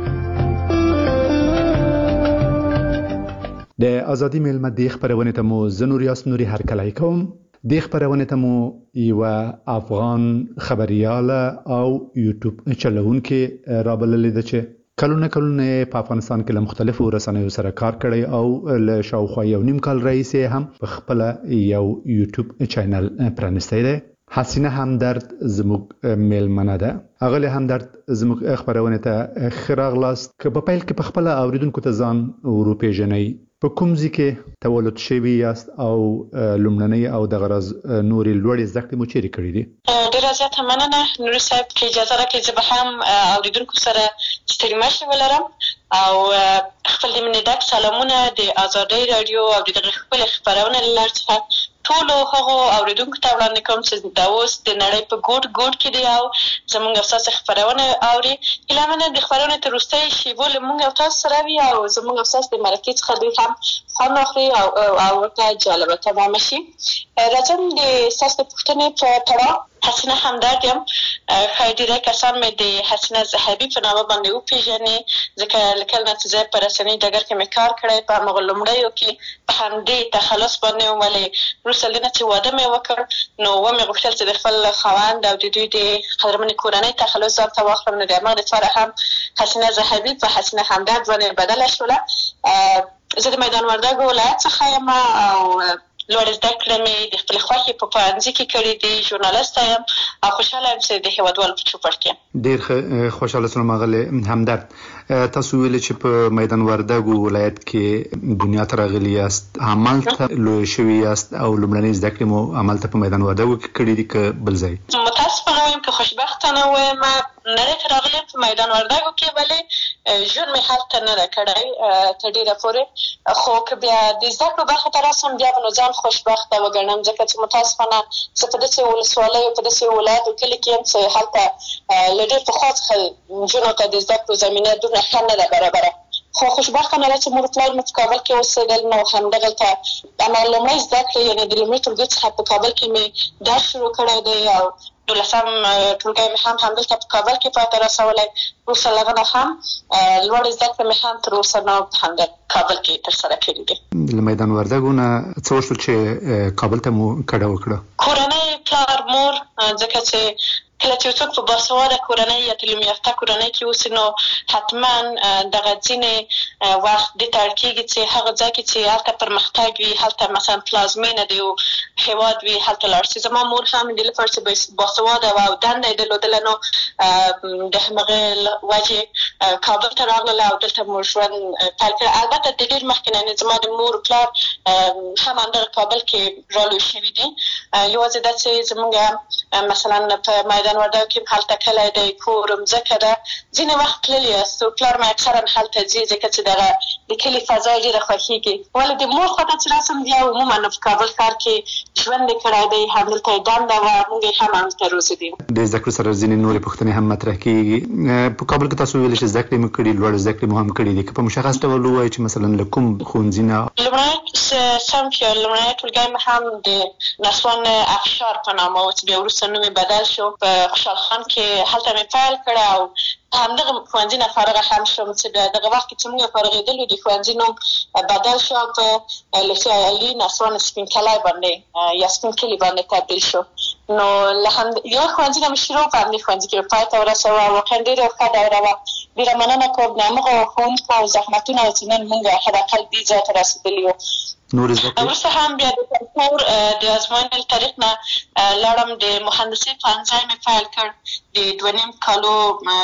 د آزادی میلمه د خبرونه ته مو زنور یاس نوري هر کله کوم د خبرونه ته مو یو افغان خبريال او یوټیوب چلوونکې رابلل دي چې کلونه په افغانستان کې له مختلفو رسنیو سره کار کړی او له شاوخوا یو نیم کال رئیس هم په خپل یو یوټیوب چینل پرانستی دی. حسینه همدرد زموږ میلمنه ده. اغلی همدرد زموږ خبرونه ته خراغلاست که په پیل کې په خپل اوریدونکو ته ځان ورو پیژنئ، په کوم ځای کې تولد شوي یاست او لومړنۍ او د غرض نورې لوړې زده کړې مو چیرې کړې دي؟ ډېره زیاته مننه نوري صاحب چې اجازه راکړئ زه به هم اوریدونکو سره ستړي ولرم او خپل د مینې ډک سلامونه د ازادۍ راډیو او د دغه خپلې خپرونې له لارې څخه ټولو هغو اوریدونکو ته وړاندې کوم چې دا اوس د نړۍ په ګوټ کې دي او زموږ اساسي خپرونه اوري. هیله منه د خپرونې تر وروستۍ شیبو له موږ او تاسو سره وي او زموږ اساس د مرکې څخه دوی هم خوند واخلي او ورته جالبه تمامه شي. راځم د ستاسو د پوښتنې په تړاو حسینه همدرد یم. ښایي ډېری کسان مې د حسینه ذهبي په نامه باندې وپېژني ځکه له کله نه چې زه په رسنۍ ډګر کې مې کار کړی په همغه لومړیو کې په همدې تخلص باندې وم، ولې وروسته له نه چې واده مې وکړ نو ومې غوښتل چې د خپل خاوند او د دوی د قدرمنې کورنۍ تخلص ځان ته واخلم، نو د همغه دپاره هم حسینه ذهبي په حسینه همدرد باندې بدله شوله. زه د میدان وردګو ولایت څخه یم او لوړې زده کړې مې د خپلې خوښې په پوهنځي کې کړې دي. ژورنالسته یم او خوشحاله یم چې د هېوادوالو په چوپړ کې یم. ډېر خوشحاله شوم اغلې همدرد. تاسو ویلې چې په میدان وردګو ولایت کې دنیا ته راغلي یاست، همالته لوی شوي یاست او لومړنۍ زده کړې مو همالته په میدان وردګو کې کړې دي که بل ځای؟ متاسفانه وایم که خوشبخته درته وایم نړۍ ته راغلم په میدان وردګو کې، ولې ژوند مې هلته نه ده کړی تر ډېره پورې. خو که بیا د زده کړو برخه ته راسم، بیا به نو ځان خوشبخته وګڼم، ځکه چې متاسفانه زه په داسې ولسوالیو په داسې ولایتو کلي کې یم چې هلته له ډېر پخوا څخه نجونو ته د زده کړو زمینه دومره ښه نه ده برابره. خو خوشبختانه ده چې مور پلار مې په کابل کې اوسېدل، نو همدغلته اما لومړی زده کړې یعنې د لومړي ټولګي څخه په کابل کې مې درس شروع کړی دی او 12م ټولګی مې هم همدلته په کابل کې پای ته رسولی. وروسته له هغه نه هم لوړې زده کړې مې هم تر اوسه نه په همدا کابل کې ترسره کړي دي. له میدان وردګو نه څه وشول چې کابل ته مو کډه وکړه؟ کورنۍ، پلار، مور، ځکه چې کله چې څوک په باسواده کورنۍ یا تعلیم یافته کورنۍ کې اوسي نو حتما دغه ځینې وخت دې ته اړ کېږي چې هغه ځای کې چې هلته پرمختګ وي، هلته مثلا پلازمینه د یو هېواد وي، هلته لاړ شي. زما مور هم د لپاره چې باسواده وه او دنده یې درلودله، نو د همغې وجې کابل ته راغلله او دلته مو ژوند پیل کړی. البته د ډېر مخکې نه زما د مور پلار هم همدغه کابل کې رالوی شوي دي. یوازې دا چې زمونږ مثلا په میدان وردګو کې هلته کلی دی، کور، مځکه ده، ځینې وخت تللي یاست. پلار مې اکثرا هلته ځي ځکه چې دغه د کلي فضا یې ډېره خوښېږي. ولې د مور خوا ته چې راسم، بیا عموما په کابل ښار کې ژوند یې کړی دی، همدلته یې دنده وه، موږ یې هم همدلته روزلي یو. د زده کړو سره ځینې نورې پوښتنې هم مطرح کېږي. په کابل کې تاسو ویلي چې زده کړې مو کړي، لوړې زده کړې مو هم کړي دي. که په مشخص ډول ووایئ چې مثلا له کوم ښوونځي نه؟ لومړی سم کې لومړی ټولګی مې هم د نسوان افشار په نامه و چې بیا وروسته نوم یې بدل شو، په خوشحال خان کې هلته مې پیل کړی او همدغه ښوونځي نه فارغه هم شوم چې بیا دغه وخت کې چې موږ فارغېدلو د ښوونځي نوم بدل شو او په لیسې علي نسوان سپین کلی باندې یا سپین کلي باندې تبدیل شو. نو له یو ښوونځي نه مې شروع په همدې ښوونځي کې پای ته ورسوه. واقعا ډېره ښه دوره وه. ډېره مننه کوم د همغو ښوونکو او زحمتونه چې نن موږ حداقل دې ځای ته رسېدلي یو. وروسته هم بیا د کنکور د ازموینې له طریق نه لاړم، د مهندسۍ پوهنځی مې پیل کړ. د 2.5 کالو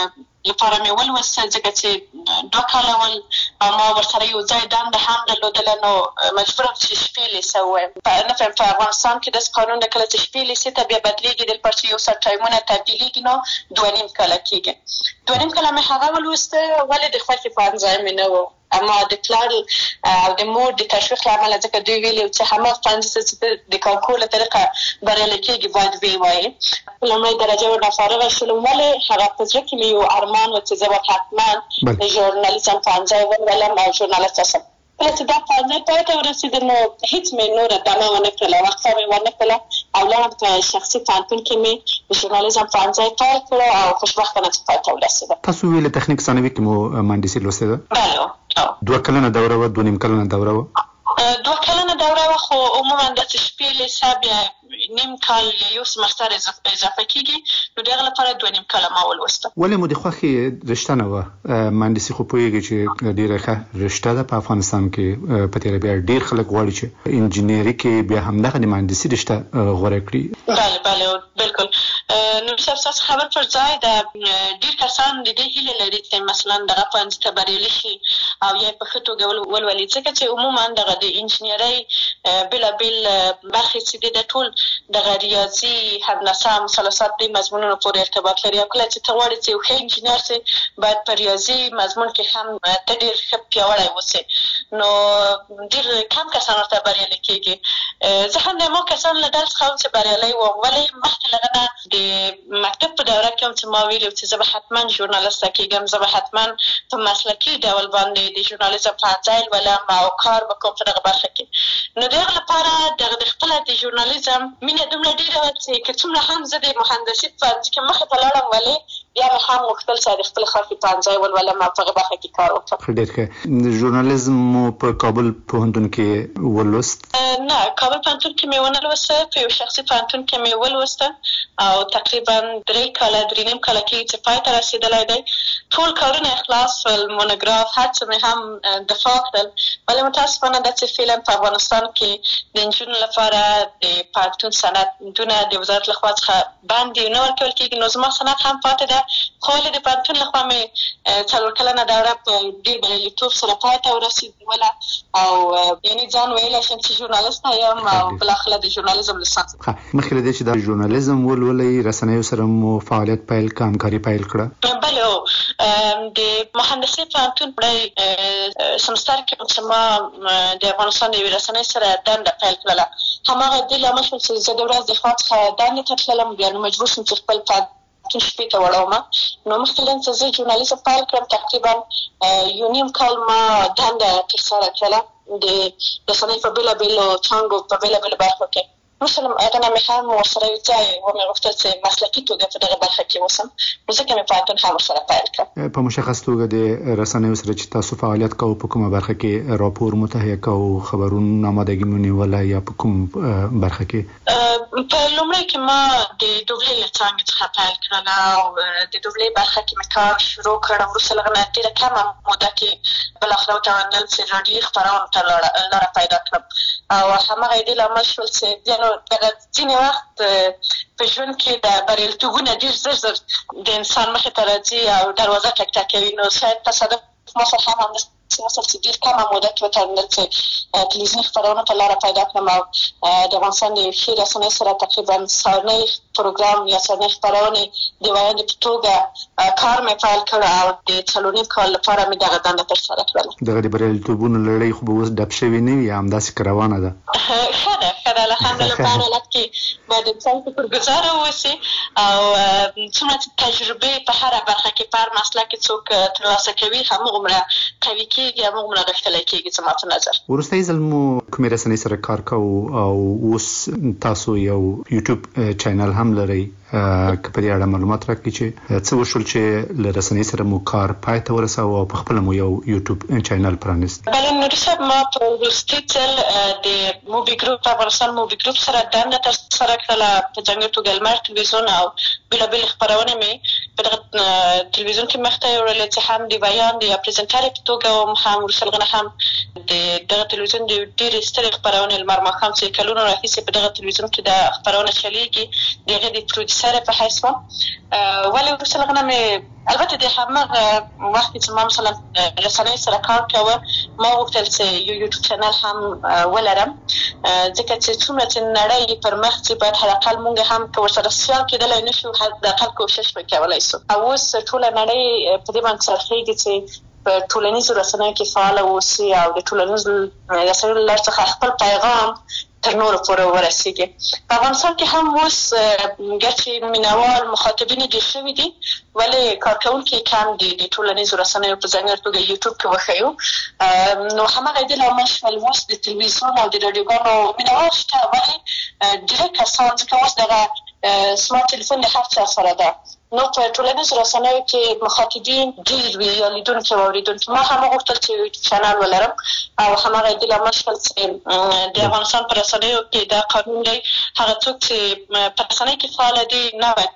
لپاره مې ولوستل، ځکه چې 2 کاله ول او ما ورسره یو ځای دنده هم درلودله، نو مجبوره وم چې شپې لیسه ووایم. نه فهم په افغانستان کې داسې قانون ده، کله چې شپې لیسې ته بیا بدلېږي د لپاره چې یو څه ټایمونه تبدیلېږي نو 2.5 کاله کېږي. 2.5 کاله مې هغه ولوسته، ولې د خوښې پوهنځی مې نه و. اما د پلار او د مور د تشویق له امله، ځکه دوی ویلي چې هماغه پوهنځي چې د کانکور له طریقه بریالی کېږي باید ویې وایي. لومړۍ درجه ورنه فارغه شولم، ولې هغه په زړه کې مې یو ارمان و چې زه به حتما د ژورنالیزم پوهنځی ولولم او ژورنالست شم. کله چې دا پوهنځی پای ته ورسېده نو هېڅ مې نوره دمه ونه کړله، وقفه مې ونه کړله او لاړم په شخصي پوهنتون کې مې د ژورنالیزم پوهنځی پیل کړی او خوشبختانه چې پای ته ورسېده. تاسو ویلې تخنیک ثانوي کې مو مهندسي لوستې ده؟ بله. 2 کلنه دوره وه، 2.5 کلنه دوره وه؟ 2 کلنه دوره وه، خو عموما داسې شپې لیسه بیا نیم کال یا یو سمستر اضافه کېږي، نو د هغه لپاره 2.5 کاله ما ولوسته. ولې مو د خوښې رشته نه وه؟ مهندسي خو پوهېږي چې ډېره ښه رشته ده په افغانستان کې. په تېره بیا ډېر خلک غواړي چې انجینري کې بیا همدغه د مهندسي رشته غوره کړي. بله بله بالکل. نور صاحب ستاسو خبر پر ځای ده. ډېر کسان د دې هیله لري چې مثلا دغه پوهنځي ته بریالي شي او یا یې په ښه توګه ولولي، ځکه چې عموما دغه د انجینرۍ بېلابېل برخې چې دي د ټول دغه ریاضي، هندسه، مثلثات دې مضمونونو پورې ارتباط لري. او کله چې ته غواړې چې یو ښه انجینر سې، باید په ریاضي مضمون کې هم ته ډېر ښه پیاوړی اوسې، نو ډېر کم کسان ورته بریالي کېږي. زه هم د هماغو کسانو له ډلې څخه وم چې بریالی وم، ولې مخکې له هغه نه د مکتب په دوره کې هم چې ما ویلي چې زه به حتما ژورنالسته کېږم، زه به حتما په مسلکي ډول باندې د ژورنالیزم پوهنځی لولم او کار به کوم په دغه برخه کې. نو د هغه لپاره دغه د خپله د ژورنالیزم مینه دومره ډېره وه چې که څومره هم زه د مهندسي په پوهنځي کې مخې ته لاړم، ولې بیا مې هم غوښتل چې د خپل خوښې پوهنځی ولولم او په هغه برخه کې کار وکړم. ډېر ښه. ژورنالیزم مو په کابل پوهنتون کې ولوست؟ نه، کابل پوهنتون کې مې ونه لوسته، په یو شخصي پوهنتون کې مې ولوسته او تقریبا 3 کاله 3.5 کاله کېږي چې پای ته رسېدلی دی. ټول کارونه اخلاص شول، مونوګراف، هر څه مې هم دفاع کړل، ولې متاسفانه داسې فعلا په افغانستان کې د نجونو لپاره د پوهنتون سندونه د وزارت لخوا څخه باندې نه ورکول کېږي. نو زما سند هم پاتې ده خو د پانتون لخوا مې څلور کلنه دوره په ډېر بریالیتوب سره پای ته ورسېدله او یعنې ځان ویلی شم چې ژورنالسته یم او بالاخره د ژورنالیزم لیسانس. مخکې له دې چې د ژورنالیزم ولولئ رسنیو سره مو فعالیت پیل کړه، همکاري پیل کړه؟ بله، د مهندسۍ پوهنتون په سمستر کې چې ما د افغانستان د یوې رسنۍ سره دنده پیل کړله، هماغه دې لامل شول چې زه د ورځ د خوا څخه دندې ته تللم، بیا نو مجبور شوم چې خپل پوهنتون شپې ته وړومه. نو مخکې له نه چې زه ژورنالیزم پیل کړم تقریبا یو نیم کال ما دنده ترسره کړله د رسنۍ په بېلابېلو څانګو په بېلابېلو برخو کې. مثلا هغه نه مې هم ورسره یو ځای ومې غوښتل چې مسلکي توګه په دغه برخه کې اوسم، نو ځکه مې پوهنتون هم ورسره پیل کړ. په مشخص توګه د رسنیو سره چې تاسو فعالیت کوئ په کومه برخه کې راپور متهیه کوئ، خبرونه آمادګي مو نیوله، یا په کوم برخه کې؟ په لومړی کې ما د دوبلې له څانګې څخه پیل کړله او د دوبلې برخه کې مې کار شروع کړ. وروسته له هغه نه ډېره کمه موده کې بالاخره وتوانېدل چې راډیوي خپرونو ته لاره پیدا کړم او هماغه یې دې لامل شول چې دغه ځینې وخت په ژوند کې د بریالیتوبونه ډېر زر د انسان مخې ته راځي او دروازه ټک ټکوي. نو شاید تصادف ما سره هم همداسې وصل چې ډېر کمه موده کې وتوانېدل چې تلویزیوني خپرونو ته لاره پیدا کړم او د افغانستان د ښې رسنۍ سره تقریبا سهارنۍ پروګرام یا سهارنۍ خپرونې د ویاندې په توګه کار مې پیل کړ او د څلور نیم کال لپاره مې دغه دنده ترسره کړله. دغه د بریالیتوبونو لړۍ خو به اوس ډب شوې نه وي، همداسې روانه ده؟ ښه ده الحمدلله. په هر حالت کې باید انسان شکرګزاره واوسي او څومره چې تجربې په هره برخه کې په هر مسلک کې څوک ترلاسه کوي همغومره قوي کېږي، همغومره غښتلی کېږي زما په نظر. وروستی ځل مو کومې رسنۍ سره کار کوو او اوس تاسو یو یوټیوب چینل هم لرئ، که په دې اړه معلومات راکړئ چې څه وشول چې له رسنۍ سره مو کار پای ته ورساوه او په خپله مو یو یوټیوب چینل پرانیست؟ بله نوري صاحب، ما په وروستي ځل د موبي ګروپ افغانستان موبي ګروپ سره دنده ترسره کړله، په ځانګړې توګه لمر تلویزیون او بېلابېلې خپرونې مې په دغه تلویزیون کې مخته یوړلې چې هم د بیان د یا پرزنټرې په توګه وم، هم وروسته له هغه هم د دغه تلویزیون د ډېرې سترې خپرونې لمر ماښام چې کلونو راهیسې په دغه تلویزیون کې دا خپرونه چلېږي د هغې د پروډیوسر په حیث وم. ولې وروسته له هغه نه مې البته د هماغه وخت چې ما مثلا رسنۍ سره کار کوه ما غوښتل چې یو یوټیوب چینل هم ولرم، ځکه چې څومره چې نړۍ پر مخ ځي باید حداقل موږ هم که ورسره سیال کېدلی نه شو حداقل کوشش به کولی سو. او اوس ټوله نړۍ په دې باندې څرخېږي چې په ټولنیزو رسنیو کې فعاله واوسي او د ټولنیزو رسنیو له لارې څخه خپل پیغام تر نورو پورې ورسېږي. په افغانستان کې هم اوس ګرچې مینوال مخاطبین ډېر شوي دي ولې کارکوونکي کم دي د ټولنیزو رسنیو په ځانګړې توګه یوټیوب کې وښیو. نو هماغه دې لامل شول اوس د تلویزیون او د راډیوګانو مینوال شته، ولې ډېری کسان ځکه اوس دغه سمارټ تلیفون د هر چا سره ده، نو په ټولنیزو رسنیو کې مخاطبین ډېر وي یا لیدونکي او اورېدونکي. ما هم وغوښتل چې یوټیوب چینل ولرم او هماغه دې لامل شول چې د افغانستان په رسنیو کې دا قانون دی هغه څوک چې په رسنۍ کې فعاله دي نه باید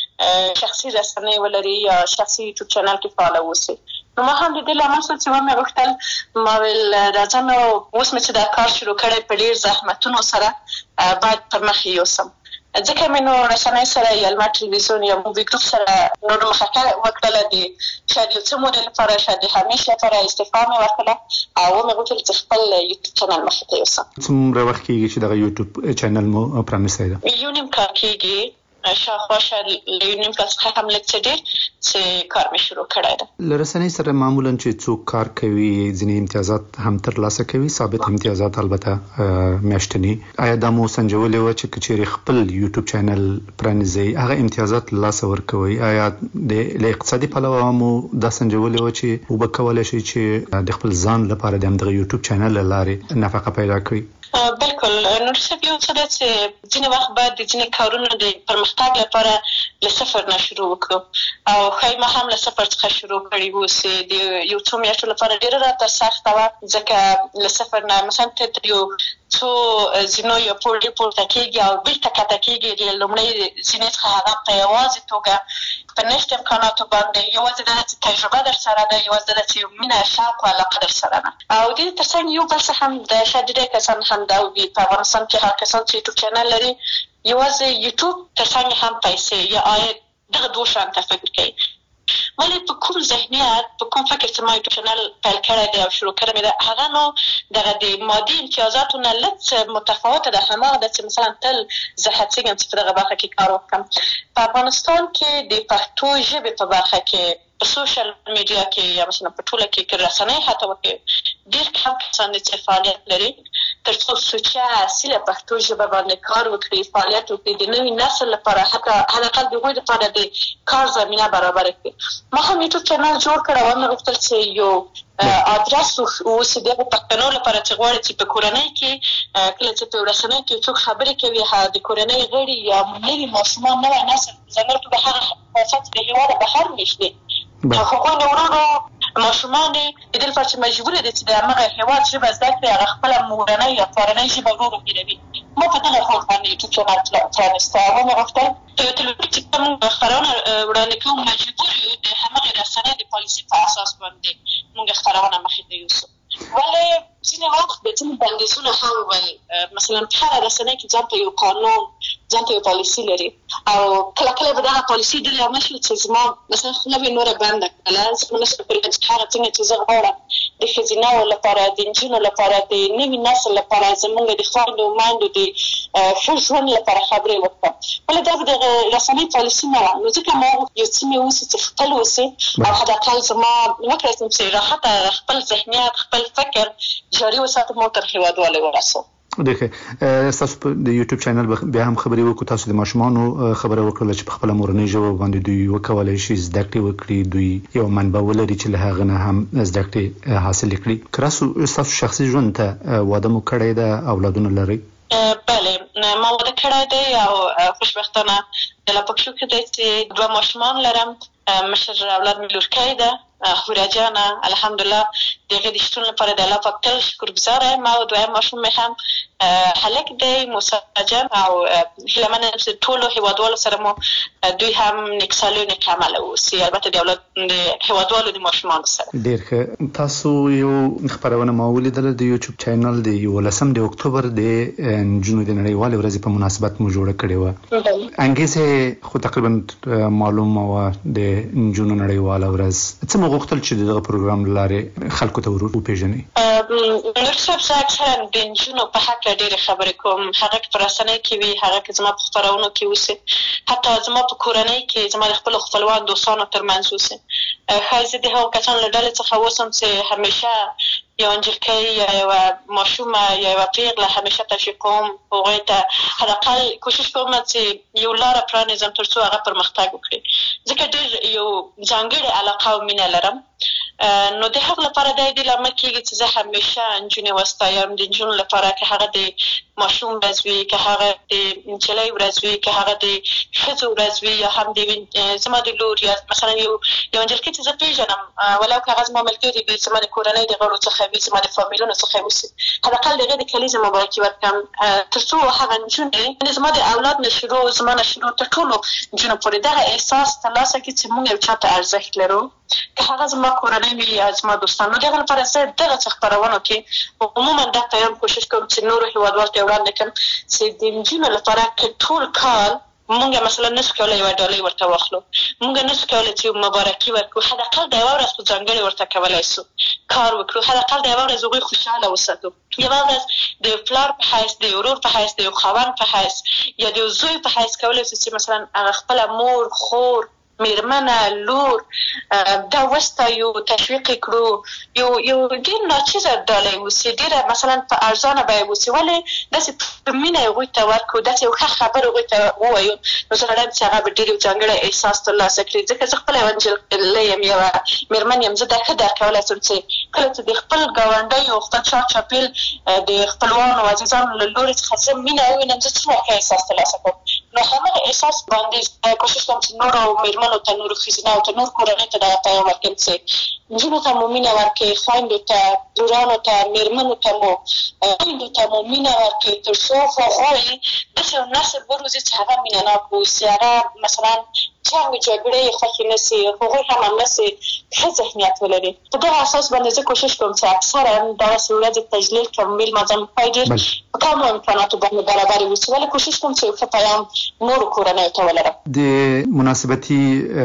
په شخصي رسنۍ ولري یا شخصي یوټیوب چینل کې فعاله واوسي. نو ما هم د دې لامل شول چې ومې غوښتل ما ویل راځه نو اوس مې چې دا کار شروع کړی په ډېر زحمتونو سره باید پر مخ یوسم، ځکه مې نو رسنۍ سره یا لمر تلویزیون یا موبي ګروپ سره نور مخکې وکړله د شاید یو څه مودې لپاره شاید د همیش لپاره استعفا مې ورکړله او ومې غوښتل چې خپل یوټیوب چینل مخې ته یوسم. څومره وخت کېږي چې دغه یوټیوب چینل مو پرانیستی ده؟ یو نیم کال کېږي، شاوخوا شاید له یو نیم کال څخه هم لږ څه ډېر چې کار مې شروع کړی ده. له رسنۍ سره معمولا چې څوک کار کوي ځینې امتیازات هم ترلاسه کوي، ثابت امتیازات البته میاشتني. آیا دا مو سنجولې وه چې که چیرې خپل یوټیوب چینل پرانیزئ هغه امتیازات له لاسه ورکوئ؟ آیا له اقتصادي پلوه مو دا سنجولې وه چې وبه کولی شئ چې د خپل ځان لپاره د همدغه یوټیوب چینل له لارې نفقه پیدا کړئ؟ بالکل نور صاحب، یو څه ده چې ځینې وخت باید د ځینې کارونو د پرمختګ لپاره له صفر نه شروع وکړو او ښایي ما هم له صفر څخه شروع کړي واوسې. د یو څو میاشتو لپاره ډېره راته سخته وه ځکه له صفر نه مثلا ته یو څو زینو یا پوړې پورته کېږي او بېرته کښته کېږي. له لومړۍ زینې څخه هغه په یوازې توګه په نشت امکاناتو باندې یوازې دا چې تجربه در سره ده، یوازې دا چې مینه شوق او علاقه در سره ده. او دې تر څنګ یو بل څه هم د شاید ډېری کسان هم دا وي په افغانستان کې هر کسان چې یوټیوب چینل لري یوازې یوټیوب تر څنګ هم پیسې یا عاید دغه دوه شانته فکر کوي. ولی په کوم ذهنیت په کوم فکر چې ما یوټیوب چینل پیل کړی دی او شروع کړی مې ده، هغه نو دغه د مادي امتیازاتو نه لږ متفاوته ده. هماغه ده چې مثلا تل زه هڅېږم چې په دغه برخه کې کار وکړم. په افغانستان کې د پښتو ژبې په برخه کې په سوشل میډیا کې یا مثلا په ټوله کې که رسنۍ حتی وکړي، ډېر کم کسان دي چې فعالیت لري تر څو سوچه اصیله پښتو ژبه باندې کار وکړي، فعالیت وکړي، د نوي نسل لپاره حتی حداقل د هغوی لپاره د کار زمینه برابره کړي. ما هم یوټیوب چینل جوړ کړی او مې غوښتل چې یو ادرس اوسي د پښتنو لپاره چې غواړي چې په کورنۍ کې کله چې په رسنۍ کې څوک خبرې کوي، هغه د کورنۍ غړي یا نوي ماشومان نوی نسل ځانګړې په هغه فرصت د هېواد بهر ویشلي هغوی د ورونو ماشومان د دې لپاره چې مجبور دي چې د همغه هېواد ژبه زده کړي، هغه خپله مورنۍ یا پلارنۍ ژبه ورو هېروي. ما په دغه هوډ باندې یوټیوب چینل پرانستی او مې غوښتل په یو تلویزیون چې کوم خپرونه وړاندې کوو مجبور یو د همغې رسنۍ د پالیسي په اساس باندې موږ خپرونه مخې ته یوسو. ولې ځینې وخت د ځینې بندیزونه هم ول، مثلا په هره رسنۍ کې ځان ته یو قانون، ځان ته یو پالیسي لري او کله کله به دغه پالیسي ډېرې عامه شي چې زما مثلا خوله به یې نوره بنده کړله، زه به نشم کولی چې هغه څنګه چې زه غواړم د ښځینهو لپاره، د نجونو لپاره، د نوي نسل لپاره، زموږ د خویندو میندو د ښه ژوند لپاره خبرې وکړم. ولې دا به د رسنۍ پالیسي نه وه. نو ځکه ما یو څه مې اوسي چې خپل اوسي او حداقل زما وکړی شم چې راحته خپل ذهنیت، خپل فکر جاري وساتم او تر هېوادوالو ورسوم. ډېر ستاسو د یوټیوب چینل بیا هم خبرې وکړو. تاسو د ماشومانو خبره وکړله چې په خپله مورنۍ ژبه باندې دوی وکولی شي زده کړې وکړي، دوی یو منبع ولري چې له هغه نه هم زده کړې حاصلې کړي. که ستاسو شخصي ژوند ته واده مو کړی ده، اولادونه لرئ؟ بله، ما واده کړی دی او خوشبختانه د لا پکښو کې دی چې 2 ماشومان لرم. مشر اولاد مې لورکی ده هوره جانه، الحمدلله د هغې د شتون لپاره د الله پاک تل شکرګزاره یم. او دویم ماشوم مې هم هلک دی موسی جان او هیله منه یم چې ټولو هېوادوالو سره مو دوی هم نیکسالي او نیک عمله واوسي، البته د اولاد د هېوادوالو د ماشومانو سره. ډېر ښه. تاسو یو خپرونه ما ولیدله د یوټیوب چینل د 11 د اکتوبر د نجونو د نړیوالې ورځې په مناسبت مو جوړه کړې وه. انګیزې خو تقریبا معلومه وه د نجونو نړیواله ورځ. څه مو غوښتل چې دغه پروګرام له لارې خلکو ته وپېژنئ؟ نور صاحب زه اکثرا د نجونو په هکله ډېرې خبرې کوم، هغه که په رسنۍ کې وي، هغه که زما په خپرونو کې اوسي، حتی زما په کورنۍ کې زما د خپلو خپلوان دوستانو ترمنځ اوسي. ښایي زه د هغو کسانو له ډلې څخه اوسم چې همیشه یو نجلۍ یا یوه ماشومه یا یوه پیغله همیشه تشویق کوم، هغوی ته حداقل کوشش کوم چې یو لاره پرانیزم تر څو هغه پرمختګ وکړي. ځکه ډېر یو ځانګړې علاقه او مینه لرم. نو د هغه لپاره دا دې لامل کېږي چې زه همیشه نجونې وستایم. د نجونو لپاره که هغه د ماشوم ورځ وي، که هغه د نجلۍ ورځ وي، که هغه د ښځو ورځ وي، یا هم د زما د لور یا مثلا یو نجلۍ چې زه پېژنم، ولو که هغه زما ملګري وي، زما د کورنۍ د غړو څخه وي، زما د فامیلونو څخه اوسي، حداقل د هغې د کلیزې مبارکي ورکړم تر څو هغه نجونې زما د اولاد نه شروع، زما نه شروع تر ټولو نجونو پورې دغه احساس ترلاسه کړي چې موږ یو چا ته ارزښت لرو، که هغه زما کورنۍ وي یا زما دوستان. نو دغه لپاره زه دغه څه خپرونو کې عموما دا پیغام کوشش کوم چې نورو هېوادوالو ته یې وړاندې کړم چې د نجونو لپاره که ټول کال مونږ مثلا نشو کولی یوه ډالۍ ورته واخلو، مونږ نشو کولی چې مبارکي ورکړو، حداقل د یوه ورځ په ځانګړې ورته کولی سو کار وکړو، حداقل د یوه ورځ هغوی خوشحاله وساتو، یوه ورځ د یو پلار په حیث، د یو ورور په حیث، د یو خاوند په حیث یا د یو زوی په حیث کولی سو چې مثلا هغه خپله مور، خور، میرمنه، لور دا وستایو، تشویق کړو، یو ډېر ناچیزه ډالۍ اوسي، ډېره مثلا په ارزانه بیه اوسي، ولې داسې په مینه هغوی ته ورکړو، داسې یو ښه خبر هغوی ته ووایو. نو زه غواړم چې هغه به ډېر یو ځانګړی احساس ترلاسه کړي. ځکه زه خپله یوه نجلۍ یم، یوه مېرمن یم، زه دا ښه درک کولی شم چې کله چې د خپل ګاونډیو، خپل چاپېل د خپلوانو عزیزانو له لورې څخه زه مینه ووینم، زه څومره ښه احساس ترلاسه کوم. نو همغه احساس باندې کوشش کوم چې نورو مېرمنو ته، نورو ښځینهو ته، نور کورنۍ ته دغه پیغام ورکړم چې نجونو ته مو مینه ورکړي، خویندو ته، لورانو ته، میرمنو ته مو خویندو ته مو مینه ورکړي، تر څو خو غواړي داسې یو نسل وروزي چې هغه مینه ناک واوسي، هغه مثلا جنګ جګړې خوښې نه سي، هغوی هم همداسې ښه ذهنیت ولري. په دغه اساس باندې زه کوشش کوم چې اکثرا دغسې ورځې تجلیل کړم، میلمه ځای ډېر په کمو امکاناتو باندې برابر واوسي، ولې کوشش کوم چې یو ښه پیام نورو کورنیو ته ولرم. د مناسبتي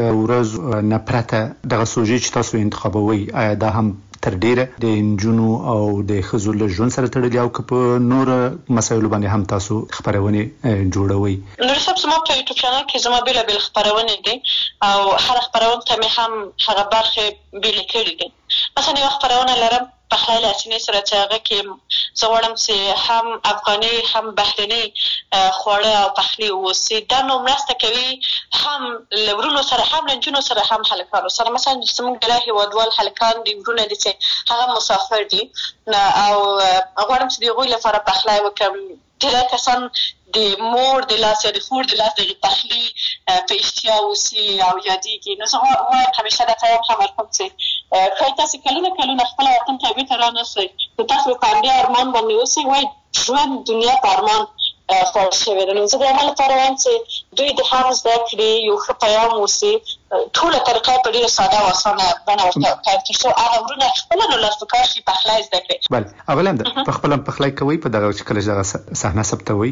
ورځو نه پرته دغه سوژې چې تاسو انتخابوئ آیا دا هم تر ډیره د نجونو او د ښځو له ژوند سره تړلي او که په نورو مسایلو باندې هم تاسو خپرونې جوړوئ؟ نور صاحب زما په یوټیوب چینل کې زما بېلابېل خپرونې دي او هره خپرونه ته مې هم هغه برخې بېلې کړي دي. مثلا یوه خپرونه لرم پخلی له سینې سره چې هغه کې زه غواړم چې هم افغاني هم بهرني خواړه او پخلي واوسي. دا نو مرسته کوي هم له ورونو سره، هم له نجونو سره، هم هلکانو سره. مثلا زموږ د هېوادوال هلکان دي، ورونه دي چې هغه مسافر دي او غواړم چې د هغوی لپاره پخلی وکړم. ډېری کسان د مور د لاس یا د خور د لاس د پخلي په اشتیا اوسي او یادېږي. نو زه وایم همیشه دا پیغام هم ورکوم چې ښایي تاسې کلونه خپله وطن ته بېرته رانسئ، نو تاسو په همدې ارمان باندې اوسئ. وایي ژوند دنیا په ارمان خوړل شوې ده. نو زه د عمل لپاره وایم چې دوی د هم زده کړي، یو ښه پیغام اوسي. ټوله طریقه په ډېره ساده او اسانه بڼه ورته وکړئ تر څو هغه ورونه خپله نو لاس په کار شي، پخلی زده کړي. بله، اول هم ده په خپله پخلی کوئ په دغه چې کله چې دغه صحنه ثبتوئ؟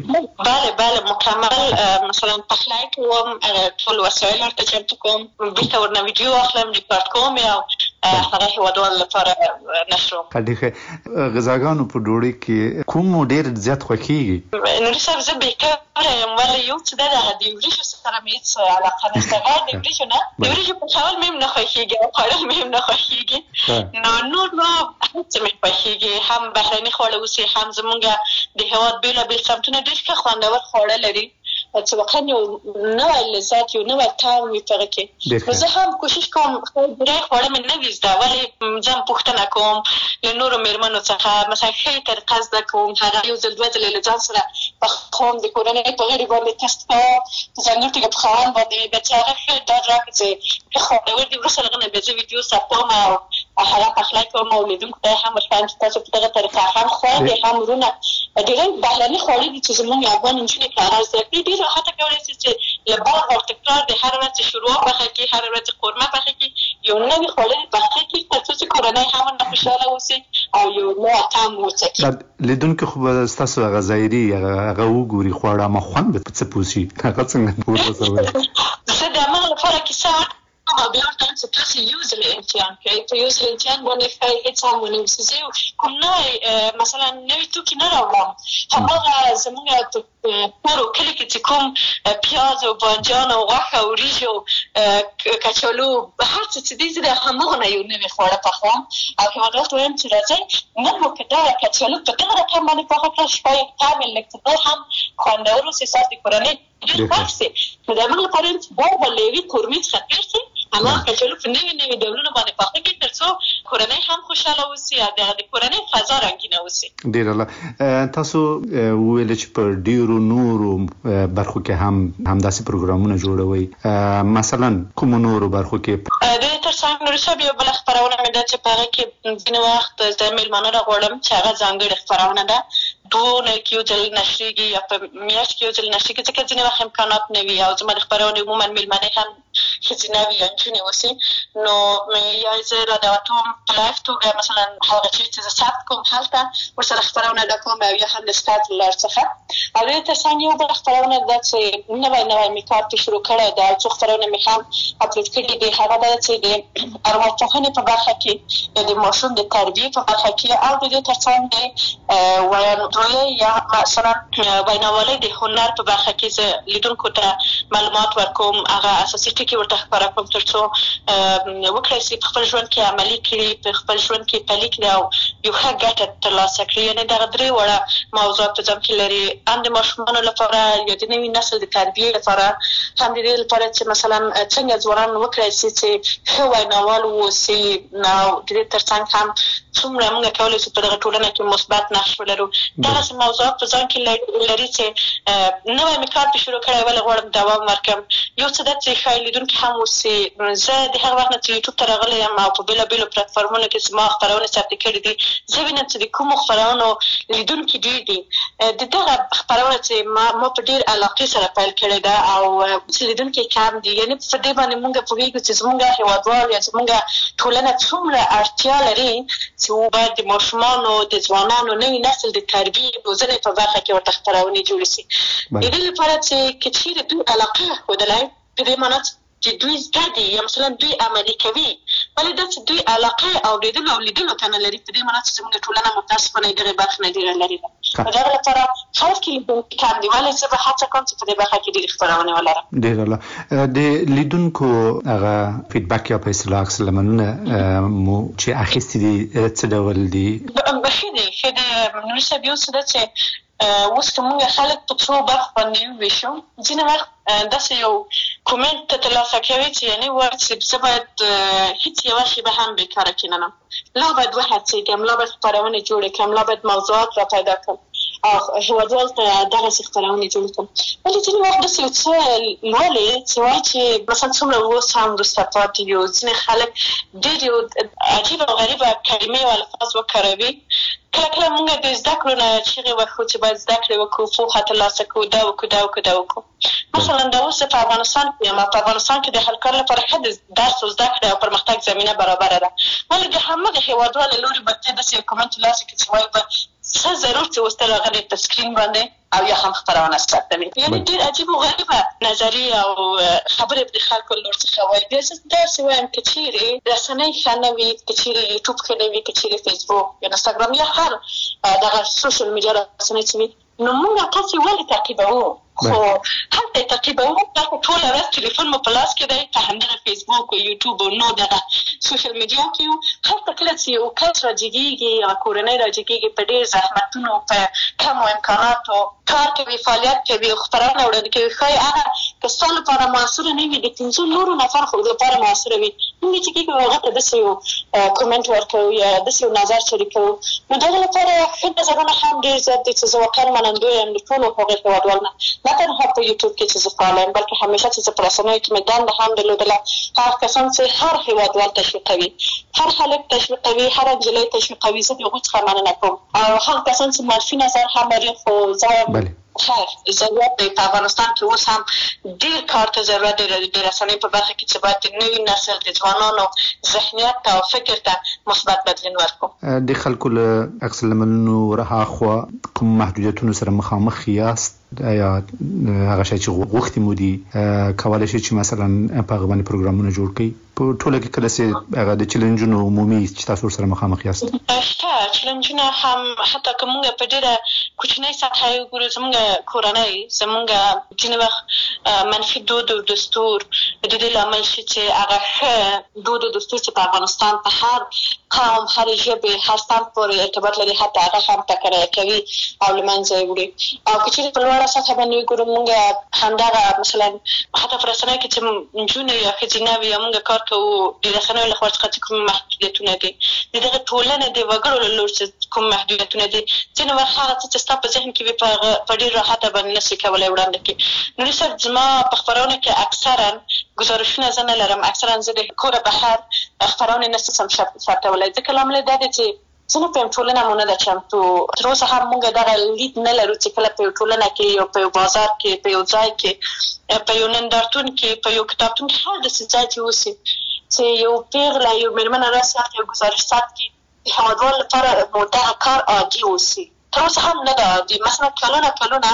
بله مکمل مثلا پخلی کوم، ټول وسایل ورته چمتو کوم، بېرته ورنه ویډیو اخلم، ریکارډ کوم او هغه هېوادوالو لپاره نشروم. ډېر ښه. غذاګانو په ډوډۍ کې کوم ډېر زیات خوښېږي؟ نوري صاحب زه بېکاره یم، ولې یو څه ده د وریجو سره مې هېڅ علاقه نشته، غیر د وریجو نه. د وریجو پخول مې هم نه خوښېږي او خوړل مې هم نه خوښېږي. نو نور هر څه مې خوښېږي، هم بهرني خواړه اوسي، هم زمونږ د هېواد بېلابېل سمتونه ډېر ښه خوندور خواړه لري چې واقعا یو نوی لذت، یو نوی طعم وي په هغه کې. نو زه هم کوشش کوم ډېری خواړه مې نه وي زده، ولې زه هم پوښتنه کوم له نورو مېرمنو څخه، مثلا ښې طریقه زده کوم، هغه یو ځل دوه ځلې له ځان سره پخوم، د کورنۍ په غړي باندې تست کوم، په ځانګړې توګه په خاوند باندې بیا چې هغه ښه ډاډ راکړي چې ښه خوندور دي. وروسته له هغه نه بیا زه ویډیو ثبتوم او هغه پخلی کوم او لیدونکو ته هم ورښیم چې تاسو په دغه طریقه هم خویندې هم وروڼه ډېری بهرني خواړه دي چې زموږ افغان نجونې که هغه زده کړي ډېر راحته کولی شي چې له بار او تکرار د هر ورځ شوروا پخه کړي، هر ورځ قورمه پخه کړي، یو نوي خواړه پخه کړي تر څو چې کورنۍ هم ورنه خوشحاله اوسي او یو نوی طعم وڅکي. لیدونکي خو به ستاسو هغه ظاهري هغه وګوري خواړه، اما خوند به څه پوه شي، هغه څنګه ورته زه د هغه لپاره کیسه او بیا ورته وایم چې تاسې یو ځل امتحان کړئ، په یو ځل امتحان باندې ښایي هېڅ هم ونه اوسي. زه کوم نوی مثلا نوي توکي نه راوړم، هماغه زموږ کور او کلي کې چې کوم پیاز او بانجان او غوښه او وریجو کچالو هر څه چې دي، زه د هماغه نه یو نوي خواړه پخوم او هېوادوالو ته وایم چې راځئ نن مو که دغه کچالو په دغه رقم باندې پخه کړه، شاید طعم یې لږ څه نور هم خوندور اوسي، ستاسو د کورنۍ ډېر خوښ سي. نو د هغه لپاره یم چې باید به له یوې کورمې څخه تېر شي، هماغه کچالو په نوي ډولونو باندې پخه کړي تر څو کورنۍ هم خوشحاله اوسي او د کورنۍ فضا رنګینه اوسي. ډېر الله. تاسو وویل چې په ډېرو نورو برخو کې هم همداسې پروګرامونه جوړوئ، مثلا کومو نورو برخو کې؟ د تر څنګ نوري صاحب یو بله خپرونه مې ده چې په هغه کې ځینې وخت زه مېلمانه راغواړم چې هغه ځانګړې خپرونه ده، 2 اونۍ کې یو ځل نشریږي یا په میاشت کې یو ځل نشریږي، ځکه ځینې وخت امکانات نه وي او زما د خپرونې عموما مېلمنې هم ښځینه وي یا نجونې اوسي. نو یا زه رادعوتوم په لایف توګه، مثلا هغه چیز چې زه ثبت کوم هلته ورسره خپرونه ده کوم او یا هم د سکایپ له لارې څخه. او د تر څنګ یو بله خپرونه ده چې نوی مې کار پرې شروع کړی ده او څو خپرونه مې هم اپلوډ کړي دي. هغه ده چې د ارواپوهنې په برخه کې یا د ماشوم د تربیې په برخه کې او د دې تر څنګ د ویاندویۍ یا مثلا ویناوالۍ د هنر په برخه کې زه لیدونکو ته معلومات ورکوم، هغه اساسي ټکي ورته ښکاره کوم تر څو وکړی شي په خپل ژوند کې عملي کړي، په خپل ژوند کې پلي کړي او یو ښه ګټه ترلاسه کړي. یعنې دغه 3 وړه موضوعات په ځان کې لري، هم د ماشومانو لپاره یا د نوي نسل د تربیې لپاره، هم د دې لپاره چې مثلا څنګه ځوانان وکړی شي چې ښه ویناوال واوسي او د دې تر څنګ هم څومره موږ کولی شو په دغه ټولنه کې مثبت نقش ولرو. دغه موضوعات په ځان کې لري چې نوی مې کار په شروع کړی ولې غواړم دوام ورکړم. یو څه ده چې ښایي لیدونکي هم اوسي. زه د هغه وخت نه چې یوټیوب ته راغلی یم او په بېلابېلو پلټفارمونو کې زما خپرونې ثبت کړي دي، زه وینم چې د کومو خپرونو لیدونکي ډېر دي. د دغه خپرونه چې ما په ډېر علاقې سره پیل کړې ده او چې لیدونکي کم دي، یعنې په دې باندې موږ پوهېږو چې زموږ هېوادوال یا زموږ ټولنه څومره اړتیا لري چې باید د ماشومانو د ځوانانو نوي نسل د تربیې روزنې په برخه کې ورته خپرونې جوړې سي. د دې لپاره چې که چېرې دوی علاقه ښودلی، په دې معنا چې دوی زده دي یا مثلا دوی عملي کوي، ولې دا چې دوی علاقه اورېدلو او لیدلو ته نه لري، په دې معنا چې زموږ ټولنه متاسفانه دغې برخې نه ډېره لرې ده. په دغه لپاره خلک یې لیدونکي کم دي، ولې زه به هڅه کوم چې په دې برخه کې ډېرې خپرونې ولرم. ډېر عالی. د لیدونکو هغه فیډبک یا په اصطلاح عکس العملونه مو چې اخیستي دي څه ډول دي؟ ښه دي. نوري صاحب، یو څه ده چې اوس که موږ خلک په څو برخو باندې وویشو، ځینې وخت داسې یو کومنټ ته ترلاسه کوي چې یعنې وایي چې زه باید هېڅ یوه شېبه هم بېکاره کښېننم، لا باید وهڅېږم، لا باید خپرونې جوړې کړم، لا باید موضوعات را پیدا کړم او هېوادوال ته دغسې خپرونې جوړې کړم. ولې ځینې وخت داسې یو څه لولې چې وایي چې مثلا څومره اوس هم وروسته پاتې یو ځینې خلک ډېر یو عجیبه او غریبه کلمې او الفاظ وکاروي. کله کله موږ د زده کړو نه چغې وکړو چې باید زده کړې وکړو، پوهه ترلاسه کړو، دا وکړو دا وکړو دا وکړو. مثلا دا اوس په افغانستان کې یم او په افغانستان کې د حل کار لپاره ښه د درس او زده کړې او پرمختګ زمینه برابره ده، ولې د همغه هېوادوال له لورې به ته داسې یو کومنټ ترلاسه کړې چې وایي به څه ضرور چې اوس ته راغلی په سکرین باندې او یا هم خپرونه ثبتوي. یعنې ډېر عجیب او غریبه نظریې او خبرې به د خلکو له لور څخه وایي. بیا زه داسې وایم که چېرې رسنۍ ښه نه وي، که چېرې یوټیوب ښه نه وي، که چېرې فیسبوک یا انسټاګرام یا هر دغه سوشل میډیا رسنۍ چې وي، نو موږ تاسې ولې تعقیبوو؟ خو هلته یې تعقیبوو، دلته ټوله ورځ تلیفون مو په لاس کې دی، په همدغه فیسبوک او یوټیوب او نو دغه سوشل میډیا کې یو. هلته کله چې یو کس راجګېږي یا کورنۍ راجګېږي، په ډېر زحمتونو، په کمو امکاناتو کار کوي، فعالیت کوي او خپرونه وړاندې کوي. ښایي هغه که ستا لپاره موثره نه وي، د 500 نورو نفر خو لپاره موثره وي. موږ چې کېږو هغه ته داسې یو کومنټ ورکوو یا داسې یو نظر شریکوو، نو دغه لپاره ښه نظرونه هم ډېر زیات دي چې زه واقعا منندوی یم د ټولو هغو هېوادوال نه تنها په یوټیوب کې چې زه فعاله یم، بلکې همیشه چې زه په رسنیو کې مې دنده هم درلودله. هغه کسان چې هر هېوادوال تشویقوي، هر هلک تشویقوي، هر نجلۍ تشویقوي، زه د هغوی څخه مننه کوم. او هغه کسان چې منفي نظر هم لري، خو زه خیر ضرورت دی په افغانستان کې اوس هم ډېر کار ته ضرورت دی د رسنیو په برخه کې چې باید د نوي نسل د ځوانانو ذهنیت ته او فکر ته مثبت بدلون ورکړو. د خلکو له عکس العملونو ورهاخوا کوم محدودیتونو سره مخامخ یاست؟ یا هغه شی چې غوښتي مو دي کولی شي چې مثلا په هغه باندې پروګرامونه جوړ کړئ؟ په ټوله کې کله چې هغه د چیلنجونو عمومي چې تاسو سره مخامخ یاست؟ شته چیلنجونه هم، حتی که موږ په ډېره کوچنۍ سطحه یې وګورو، زموږ کورنۍ، زموږ ځینې وخت منفي دود او دستور د دې لامل شي چې هغه ښه دود او دستور چې په افغانستان په هر قوم، هر ژبې، هر صنف پورې ارتباط لري، حتی هغه هم ټکری کوي او له منځه یې وړي. او که چېرې په لوړه سطحه باندې وګورو، موږ همدغه مثلا حتی په رسنیو کې چې نجونې یا ښځینه وي یا موږ کار کوو، د رسنیو له خوا څخه چې کوم محدودیتونه دي، د دغه ټولنې د وګړو له لوري چې کوم محدودیتونه دي، ځینې وخت هغه څه چې ستا په ذهن کې وي په ډېر راحته باندې نشي کولی وړاندې کړي. نوري صاحب، زما په خپرونه کې اکثرا ګزارشونه زه نه لرم، اکثرا زه د کوره بهر خپرونې نه شم ثبتولی، ځکه لامل دا دی چې زه نه پوهیم ټولنه مو نه ده چمتو. تر اوسه هم موږ دغه لید نه لرو چې کله په یو ټولنه کې یا په یو بازار کې، په یو ځای کې، په یو نندارتون کې، په یو کتابتون کې، هر داسې ځای چې اوسي چې یو پیغله، یو مېرمنه راسي یو ګزارش ثبت کړي، د هېوادوال لپاره مو دغه کار عادي اوسي. تر اوسه هم نه ده عادي. مثلا کلونه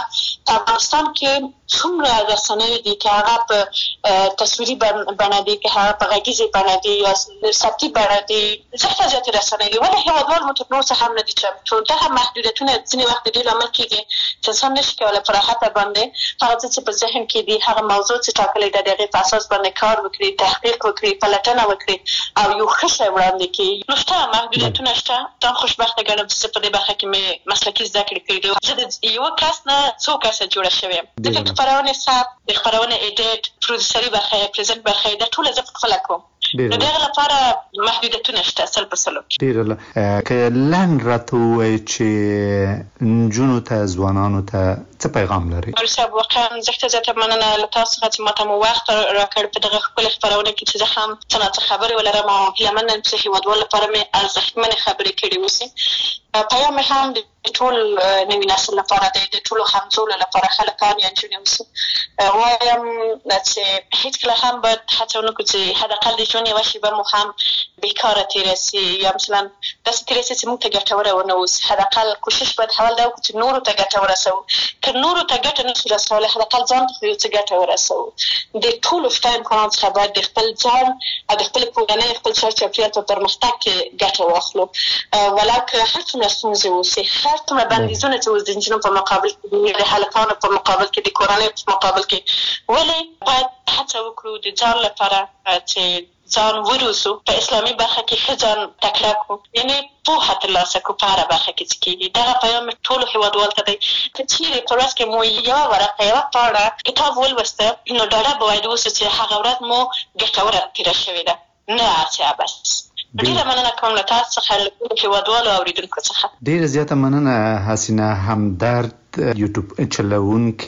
په افغانستان کې څومره رسنۍ دي چې هغه په تصویري بڼه دي، که هغه په غږیزې بڼه دي یا صوتي بڼه دي، زیاته زیاتې رسنۍ دي، ولې هېوادوال مو تر اوسه هم نه دي چمتو. دغه محدودیتونه ځینې وخت د دې لامل کېږي چې انسان نشي کولی په راحته باندې هغه څه چې په ذهن کې دي، هغه موضوع چې ټاکلی ده، د هغې په اساس باندې کار وکړي، تحقیق وکړي، پلټنه وکړي او یو ښه شی وړاندې کړي. نو شته محدودیتونه شته. دا خوشبخته ګڼم چې زه په دې برخه کې مې مسلکي زده کړې کړي دي. زه د یوه کس نه څو کسه جوړه شوې یم. ځکه خپرونې ثبت، د خپرونې ایډیټ، پروډوسري برخه، پرزنټ برخه، دا ټوله زه پخپله کوم. نو دغه لپاره محدودیتونه شته 100%. ډیر که لاند راته چې نجونو ته ځوانانو ته څه پیغام لري؟ صاحب واقعا زه مننه له تاسو څخه چې ماته مو وخت راکړ په دغه خپل خبرونه کې چې زه هم څه خبرې ولرم او هیله چې هیوادوال لپاره مې ارزښتمنې خبرې کړې اوسي. پیام هم د ټول نوي نسل لپاره دی، د ټولو همزولو لپاره خلکان یا نجونې اوسي. وایم چې هیڅکله هم باید هڅه ونه کړو چې حداقل د ژوند یوه شېبه مو هم بېکاره تېره سي یا مثلا داسې تېره سي چې موږ ته ګټوره ونه اوسي. حداقل کوشش باید حول دا وکړو چې نورو ته ګټه ورسوو. که نورو ته ګټه نه شو رسولی حداقل ځان ته خو یو څه ګټه ورسوو. د ټولو شته امکاناتو څخه باید د خپل ځان او د خپلې کورنۍ خپل چاپېریال په پرمختګ کې ګټه واخلو. ولو که هر څومره ستونزې اوسي، هر څومره بندیزونه چې اوس د نجونو په مقابل کې دي، د هلکانو په مقابل کې، د کورنۍ په مقابل کې، ولې باید هڅه وکړو د ځان لپاره چې ځان وروسو په اسلامي برخه کې ښه ځان تکړه کړو، یعنې پوهه ترلاسه کړو په هره برخه کې چې کېږي. دغه پیام ټولو هېوادوالو ته دی. که چیرې په ورځ کې مو یوه ورقه یوه پاڼه کتاب ولوسته نو ډاډه به باید اوسو چې هغه ورځ مو ګټوره تېره شوې ده، نه هڅه بس. ډېره مننه کوم له تاسو څخه، له ټولو هېوادوالو او اورېدونکو څخه. ډېره زیاته مننه حسینه همدرد، یوټیوب چلوونکې